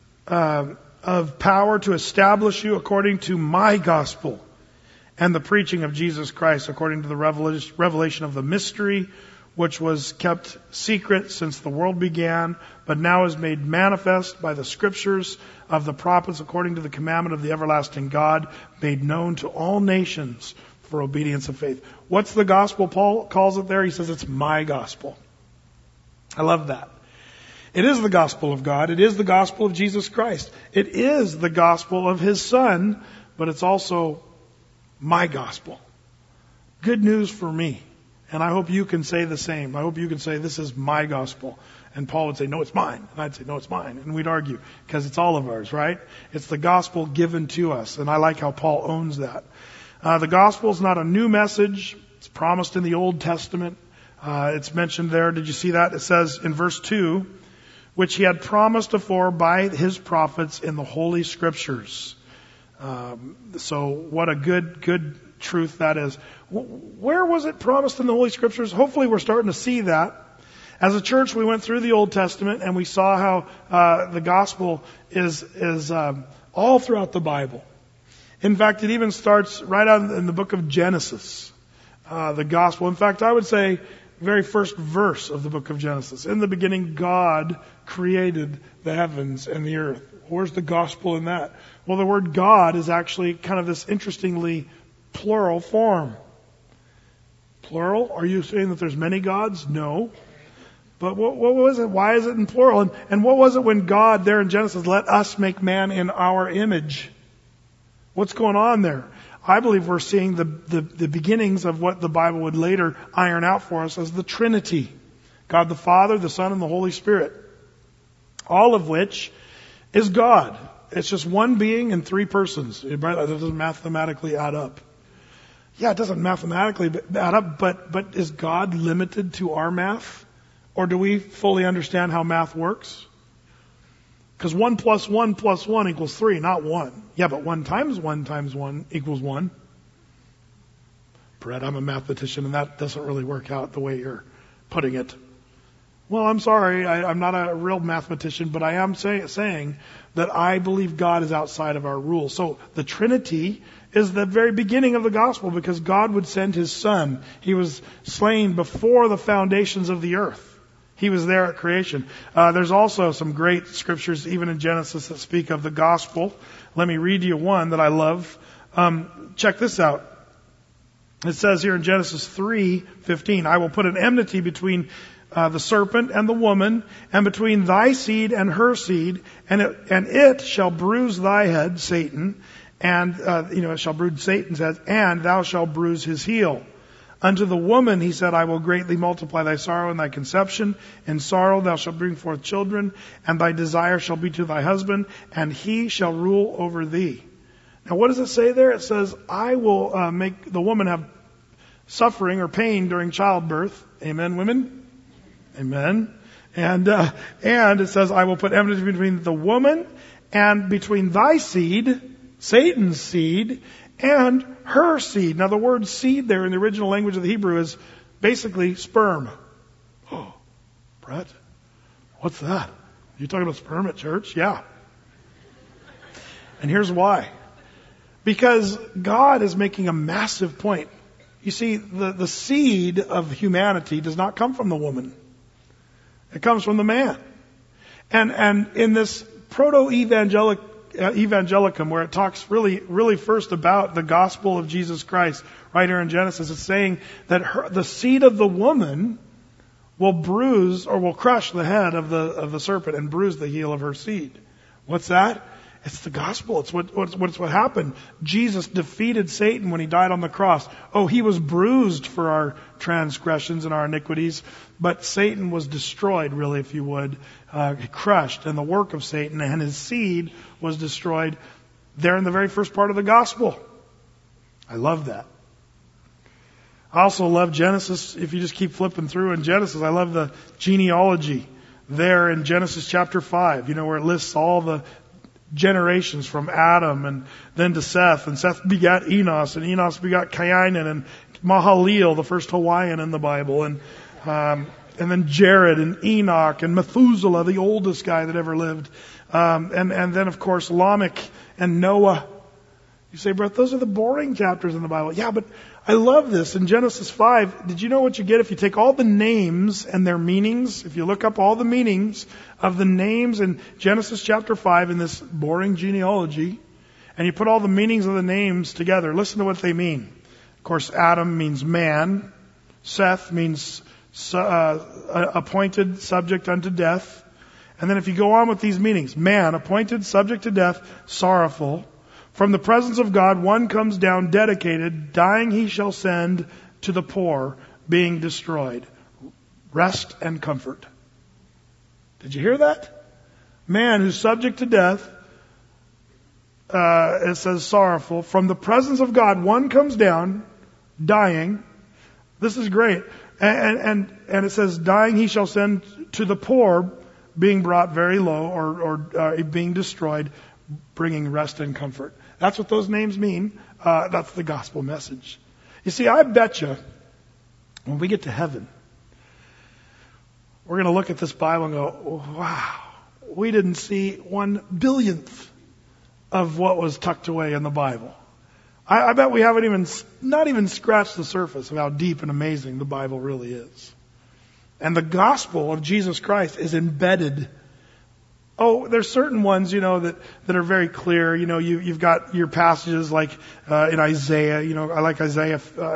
S1: of power to establish you according to my gospel and the preaching of Jesus Christ according to the revelation of the mystery, which was kept secret since the world began, but now is made manifest by the scriptures of the prophets according to the commandment of the everlasting God, made known to all nations for obedience of faith. What's the gospel Paul calls it there? He says it's my gospel. I love that. It is the gospel of God. It is the gospel of Jesus Christ. It is the gospel of his Son, but it's also my gospel. Good news for me. And I hope you can say the same. I hope you can say, this is my gospel. And Paul would say, no, it's mine. And I'd say, no, it's mine. And we'd argue, because it's all of ours, right? It's the gospel given to us. And I like how Paul owns that. The gospel is not a new message. It's promised in the Old Testament. It's mentioned there. Did you see that? It says in verse 2, which he had promised afore by his prophets in the Holy Scriptures. So what a good truth that is. Where was it promised in the Holy Scriptures? Hopefully we're starting to see that. As a church, we went through the Old Testament and we saw how the gospel is all throughout the Bible. In fact, it even starts right out in the book of Genesis, the gospel. In fact, I would say very first verse of the book of Genesis. In the beginning, God created the heavens and the earth. Where's the gospel in that? Well, the word God is actually kind of this interestingly plural form. Plural? Are you saying that there's many gods? No. But what was it? Why is it in plural? And what was it when God there in Genesis, let us make man in our image? What's going on there? I believe we're seeing the beginnings of what the Bible would later iron out for us as the Trinity. God the Father, the Son, and the Holy Spirit. All of which is God. It's just one being and three persons. That doesn't mathematically add up. Yeah, it doesn't mathematically add up, but is God limited to our math? Or do we fully understand how math works? Because 1 plus 1 plus 1 equals 3, not 1. Yeah, but 1 times 1 times 1 equals 1. Brett, I'm a mathematician, and that doesn't really work out the way you're putting it. Well, I'm sorry, I'm not a real mathematician, but I am saying that I believe God is outside of our rules. So the Trinity is the very beginning of the gospel because God would send his Son. He was slain before the foundations of the earth. He was there at creation. There's also some great scriptures, even in Genesis, that speak of the gospel. Let me read you one that I love. Check this out. It says here in Genesis 3:15, I will put an enmity between the serpent and the woman, and between thy seed and her seed, and it shall bruise thy head, Satan, and it shall bruise Satan's head, and thou shalt bruise his heel. Unto the woman he said, I will greatly multiply thy sorrow and thy conception. In sorrow thou shalt bring forth children, and thy desire shall be to thy husband, and he shall rule over thee. Now what does it say there? It says, I will make the woman have suffering or pain during childbirth. Amen, women? Amen. And it says, I will put enmity between the woman and between thy seed, Satan's seed, and her seed. Now the word seed there in the original language of the Hebrew is basically sperm. Oh, Brett, what's that? You talking about sperm at church? Yeah. And here's why. Because God is making a massive point. You see, the seed of humanity does not come from the woman. It comes from the man. And in this proto-evangelicum, where it talks really first about the gospel of Jesus Christ, right here in Genesis, it's saying that the seed of the woman will bruise or will crush the head of the serpent and bruise the heel of her seed. What's that? It's the gospel. It's what happened. Jesus defeated Satan when he died on the cross. Oh, he was bruised for our transgressions and our iniquities, but Satan was destroyed, really, if you would, crushed, and the work of Satan and his seed was destroyed there in the very first part of the gospel. I love that. I also love Genesis. If you just keep flipping through in Genesis, I love the genealogy there in Genesis chapter 5, where it lists all the generations from Adam and then to Seth, and Seth begat Enos, and Enos begot Cainan and Mahalalel, the first Hawaiian in the Bible, and then Jared and Enoch and Methuselah, the oldest guy that ever lived, and then of course Lamech and Noah. You say, Brett, those are the boring chapters in the Bible. Yeah, but I love this. In Genesis 5, did you know what you get if you take all the names and their meanings? If you look up all the meanings of the names in Genesis chapter 5 in this boring genealogy, and you put all the meanings of the names together, listen to what they mean. Of course, Adam means man. Seth means appointed, subject unto death. And then if you go on with these meanings, man, appointed, subject to death, sorrowful. From the presence of God, one comes down dedicated, dying he shall send to the poor, being destroyed. Rest and comfort. Did you hear that? Man who's subject to death, it says sorrowful. From the presence of God, one comes down, dying. This is great. And it says, dying he shall send to the poor, being brought very low, or being destroyed, bringing rest and comfort. That's what those names mean. That's the gospel message. You see, I bet you when we get to heaven, we're going to look at this Bible and go, wow, we didn't see 1/1000th of what was tucked away in the Bible. I bet we haven't not even scratched the surface of how deep and amazing the Bible really is. And the gospel of Jesus Christ is embedded. Oh, there's certain ones, that are very clear. You've got your passages like in Isaiah. I like Isaiah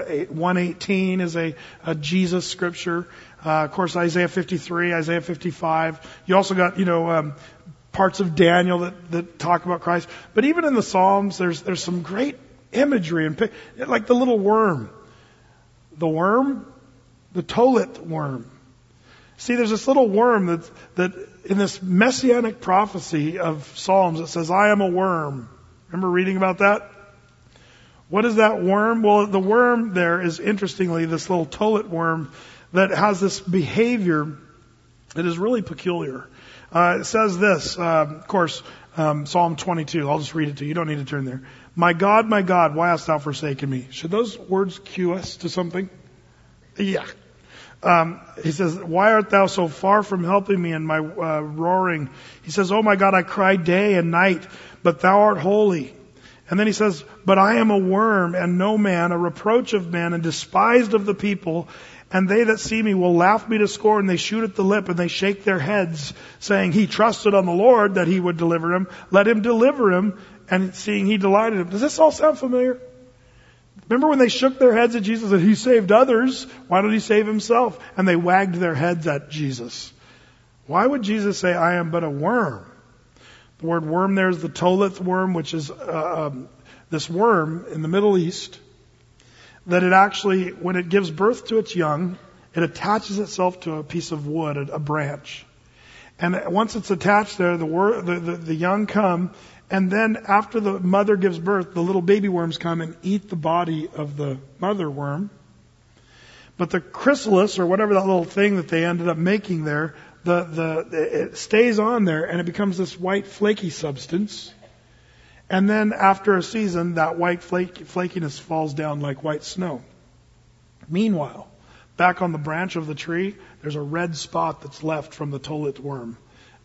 S1: 1:18 is a Jesus scripture. Of course, Isaiah 53, Isaiah 55. You also got, parts of Daniel that talk about Christ. But even in the Psalms, there's some great imagery and like the little worm. The worm, the tolet worm. See, there's this little worm that in this messianic prophecy of Psalms, it says, I am a worm. Remember reading about that? What is that worm? Well, the worm there is, interestingly, this little tolet worm that has this behavior that is really peculiar. It says this, of course, Psalm 22. I'll just read it to you. You don't need to turn there. My God, why hast thou forsaken me? Should those words cue us to something? Yeah. He says, why art thou so far from helping me in my roaring? He says, oh my God, I cry day and night, but thou art holy. And then he says, but I am a worm and no man, a reproach of men and despised of the people. And they that see me will laugh me to scorn. They shoot at the lip and they shake their heads, saying, he trusted on the Lord that he would deliver him. Let him deliver him. And seeing he delighted him. Does this all sound familiar? Remember when they shook their heads at Jesus and he saved others? Why don't he save himself? And they wagged their heads at Jesus. Why would Jesus say, I am but a worm? The word worm there is the tolith worm, which is this worm in the Middle East that it actually, when it gives birth to its young, it attaches itself to a piece of wood, a branch. And once it's attached there, the young come, and then after the mother gives birth, the little baby worms come and eat the body of the mother worm. But the chrysalis, or whatever that little thing that they ended up making there, it stays on there and it becomes this white flaky substance. And then after a season, that white flakiness falls down like white snow. Meanwhile, back on the branch of the tree, there's a red spot that's left from the tolith worm.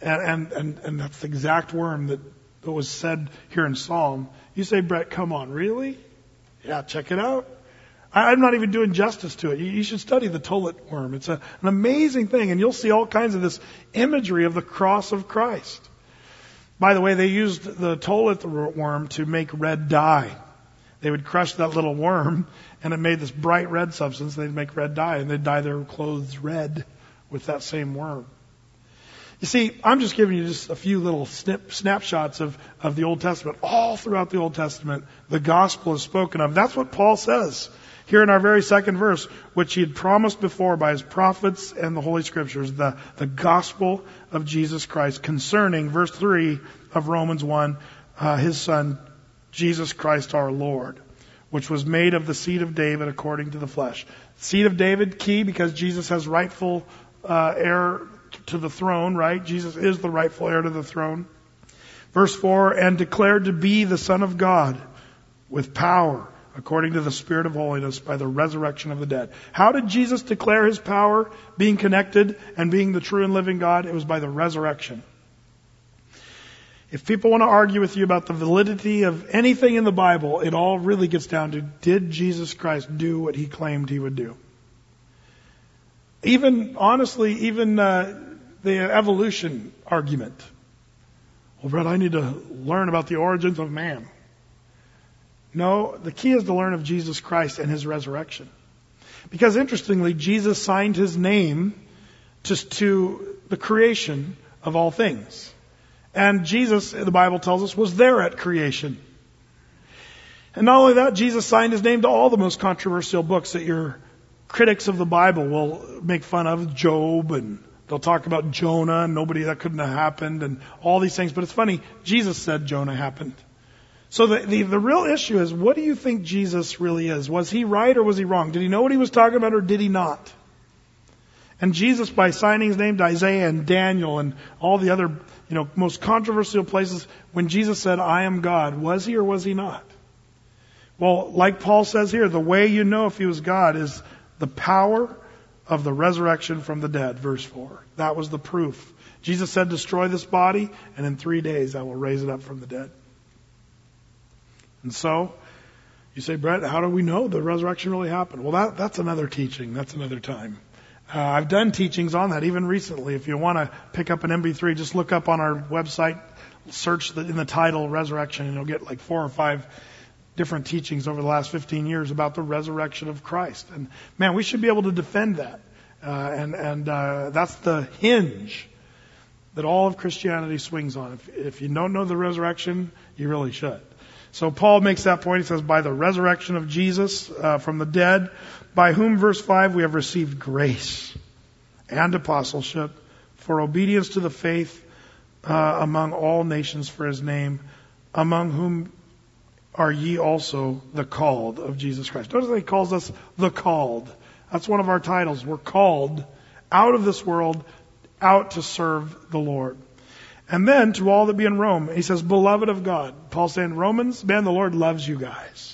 S1: And that's the exact worm that was said here in Psalm. You say, Brett, come on, really? Yeah, check it out. I'm not even doing justice to it. You should study the tolith worm. It's an amazing thing, and you'll see all kinds of this imagery of the cross of Christ. By the way, they used the tolith worm to make red dye. They would crush that little worm, and it made this bright red substance. They'd make red dye, and they'd dye their clothes red with that same worm. You see, I'm just giving you just a few little snapshots of the Old Testament. All throughout the Old Testament, the gospel is spoken of. That's what Paul says here in our very second verse, which he had promised before by his prophets and the Holy Scriptures, the gospel of Jesus Christ concerning, verse 3 of Romans 1, his Son, Jesus Christ our Lord, which was made of the seed of David according to the flesh. Seed of David, key, because Jesus has rightful heir to the throne, right? Jesus is the rightful heir to the throne. Verse 4, and declared to be the Son of God with power, according to the Spirit of holiness, by the resurrection of the dead. How did Jesus declare his power, being connected and being the true and living God? It was by the resurrection. If people want to argue with you about the validity of anything in the Bible, it all really gets down to, did Jesus Christ do what he claimed he would do? Even the evolution argument. Well, Brett, I need to learn about the origins of man. No, the key is to learn of Jesus Christ and his resurrection. Because interestingly, Jesus signed his name to the creation of all things. And Jesus, the Bible tells us, was there at creation. And not only that, Jesus signed his name to all the most controversial books that your critics of the Bible will make fun of. Job, and they'll talk about Jonah, and that couldn't have happened, and all these things. But it's funny, Jesus said Jonah happened. So the real issue is, what do you think Jesus really is? Was he right or was he wrong? Did he know what he was talking about or did he not? And Jesus, by signing his name to Isaiah and Daniel and all the other, most controversial places, when Jesus said, I am God, was he or was he not? Well, like Paul says here, the way you know if he was God is the power of the resurrection from the dead, verse 4. That was the proof. Jesus said, destroy this body, and in 3 days I will raise it up from the dead. And so, you say, Brett, how do we know the resurrection really happened? Well, that's another teaching. That's another time. I've done teachings on that, even recently. If you want to pick up an MP3, just look up on our website, search in the title, Resurrection, and you'll get like 4 or 5 different teachings over the last 15 years about the resurrection of Christ. And man, we should be able to defend that. And that's the hinge that all of Christianity swings on. If you don't know the resurrection, you really should. So Paul makes that point. He says, by the resurrection of Jesus from the dead, by whom, verse 5, we have received grace and apostleship for obedience to the faith among all nations for his name, among whom are ye also the called of Jesus Christ. Notice that he calls us the called. That's one of our titles. We're called out of this world, out to serve the Lord. And then to all that be in Rome, he says, beloved of God. Paul's saying, Romans, man, the Lord loves you guys.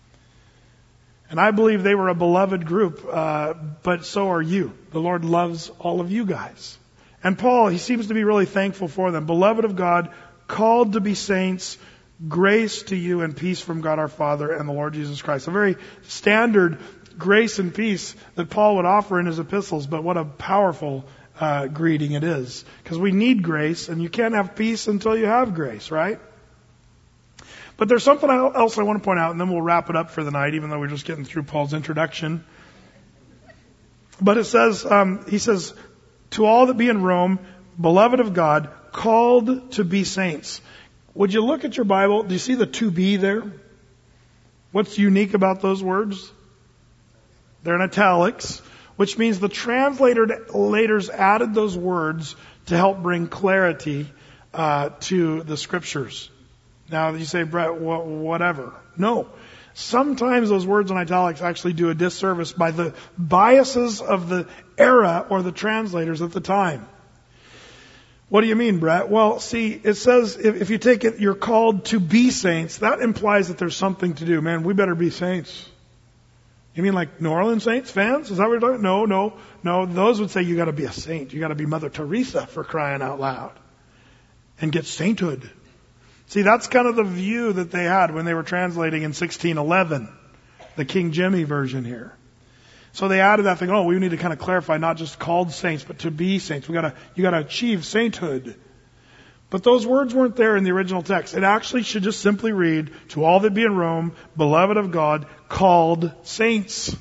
S1: And I believe they were a beloved group, but so are you. The Lord loves all of you guys. And Paul, he seems to be really thankful for them. Beloved of God, called to be saints, grace to you and peace from God our Father and the Lord Jesus Christ. A very standard grace and peace that Paul would offer in his epistles, but what a powerful greeting it is. Because we need grace, and you can't have peace until you have grace, right? But there's something else I want to point out, and then we'll wrap it up for the night, even though we're just getting through Paul's introduction. But it says, he says, to all that be in Rome, beloved of God, called to be saints. Would you look at your Bible? Do you see the to be there? What's unique about those words? They're in italics, which means the translators added those words to help bring clarity to the scriptures. Now you say, Brett, whatever. No. Sometimes those words in italics actually do a disservice by the biases of the era or the translators at the time. What do you mean, Brett? Well, see, it says, if you take it, you're called to be saints. That implies that there's something to do. Man, we better be saints. You mean like New Orleans Saints fans? Is that what you're talking? No. Those would say you got to be a saint. You got to be Mother Teresa, for crying out loud, and get sainthood. See, that's kind of the view that they had when they were translating in 1611, the King Jimmy version here. So they added that thing. Oh, we need to kind of clarify, not just called saints, but to be saints. You got to achieve sainthood. But those words weren't there in the original text. It actually should just simply read, to all that be in Rome, beloved of God, called saints.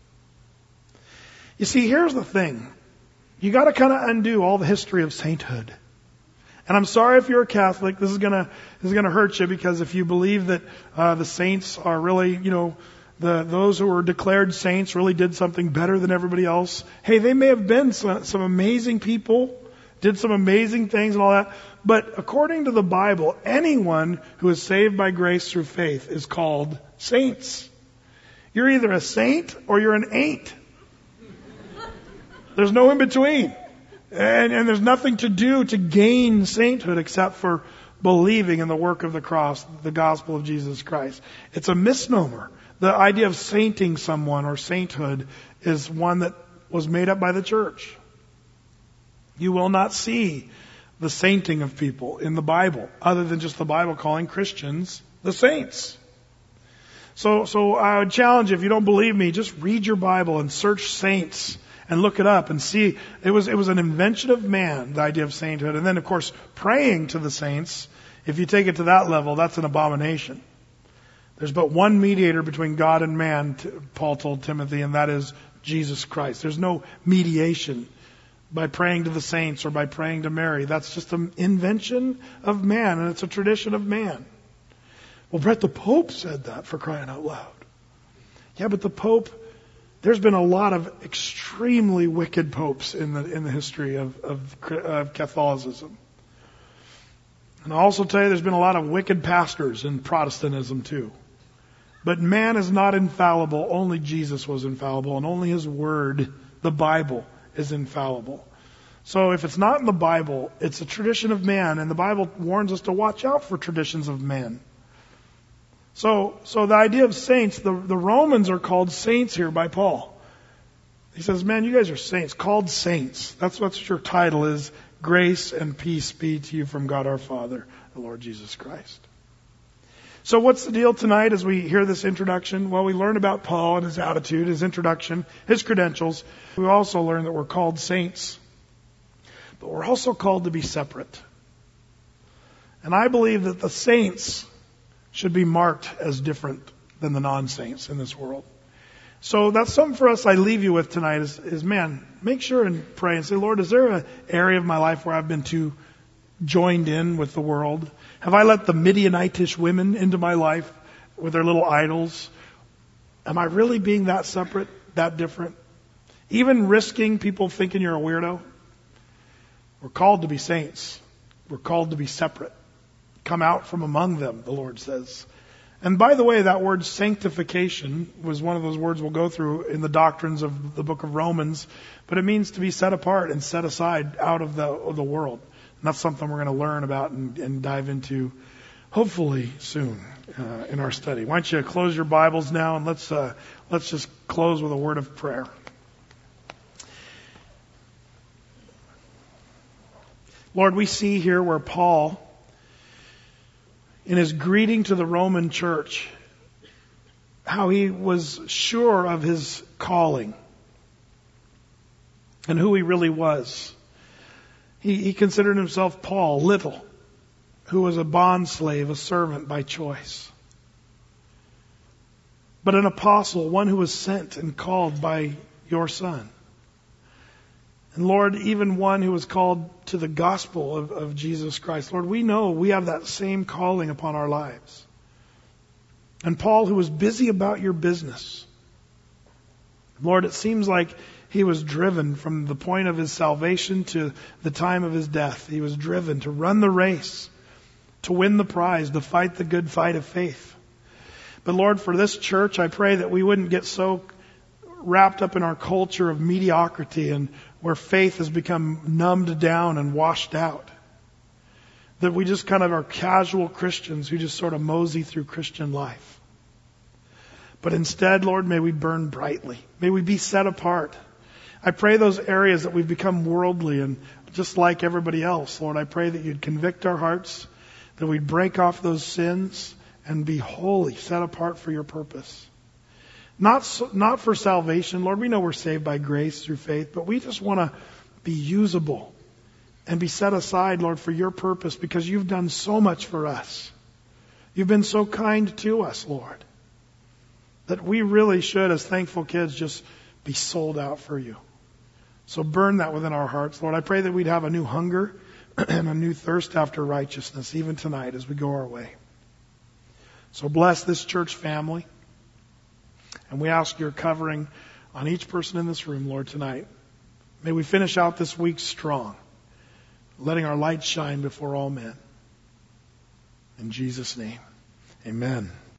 S1: You see, here's the thing. You got to kind of undo all the history of sainthood. And I'm sorry if you're a Catholic, this is gonna hurt you, because if you believe that the saints are really, those who were declared saints really did something better than everybody else. Hey, they may have been some amazing people, did some amazing things and all that. But according to the Bible, anyone who is saved by grace through faith is called saints. You're either a saint or you're an ain't. There's no in between. And there's nothing to do to gain sainthood except for believing in the work of the cross, the gospel of Jesus Christ. It's a misnomer. The idea of sainting someone or sainthood is one that was made up by the church. You will not see the sainting of people in the Bible, other than just the Bible calling Christians the saints. So I would challenge you, if you don't believe me, just read your Bible and search saints and look it up and see. It was an invention of man, the idea of sainthood. And then, of course, praying to the saints, if you take it to that level, that's an abomination. There's but one mediator between God and man, Paul told Timothy, and that is Jesus Christ. There's no mediation by praying to the saints or by praying to Mary. That's just an invention of man, and it's a tradition of man. Well, Brett, the Pope said that, for crying out loud. Yeah, but the Pope, there's been a lot of extremely wicked popes in the history of Catholicism. And I'll also tell you there's been a lot of wicked pastors in Protestantism too. But man is not infallible. Only Jesus was infallible, and only His Word, the Bible, is infallible. So if it's not in the Bible, it's a tradition of man, and the Bible warns us to watch out for traditions of man. So the idea of saints, the Romans are called saints here by Paul. He says, man, you guys are saints, called saints. That's what your title is. Grace and peace be to you from God our Father, the Lord Jesus Christ. So what's the deal tonight as we hear this introduction? Well, we learn about Paul and his attitude, his introduction, his credentials. We also learn that we're called saints. But we're also called to be separate. And I believe that the saints should be marked as different than the non-saints in this world. So that's something for us I leave you with tonight is man, make sure and pray and say, Lord, is there an area of my life where I've been too joined in with the world? Have I let the Midianitish women into my life with their little idols? Am I really being that separate, that different? Even risking people thinking you're a weirdo? We're called to be saints. We're called to be separate. Come out from among them, the Lord says. And by the way, that word sanctification was one of those words we'll go through in the doctrines of the book of Romans. But it means to be set apart and set aside out of the world. And that's something we're going to learn about and dive into hopefully soon in our study. Why don't you close your Bibles now, and let's just close with a word of prayer. Lord, we see here where Paul, in his greeting to the Roman church, how he was sure of his calling and who he really was. He considered himself Paul, little, who was a bond slave, a servant by choice. but an apostle, one who was sent and called by your Son. And Lord, even one who was called to the gospel of Jesus Christ. Lord, we know we have that same calling upon our lives. And Paul, who was busy about your business. Lord, it seems like he was driven from the point of his salvation to the time of his death. He was driven to run the race, to win the prize, to fight the good fight of faith. But Lord, for this church, I pray that we wouldn't get so wrapped up in our culture of mediocrity and where faith has become numbed down and washed out. That we just kind of are casual Christians who just sort of mosey through Christian life. But instead, Lord, may we burn brightly. May we be set apart. I pray those areas that we've become worldly and just like everybody else, Lord, I pray that you'd convict our hearts, that we'd break off those sins and be holy, set apart for your purpose. Not for salvation, Lord. We know we're saved by grace through faith, but we just want to be usable and be set aside, Lord, for your purpose because you've done so much for us. You've been so kind to us, Lord, that we really should, as thankful kids, just be sold out for you. So burn that within our hearts, Lord. I pray that we'd have a new hunger and a new thirst after righteousness, even tonight as we go our way. So bless this church family. And we ask your covering on each person in this room, Lord, tonight. May we finish out this week strong, letting our light shine before all men. In Jesus' name, amen.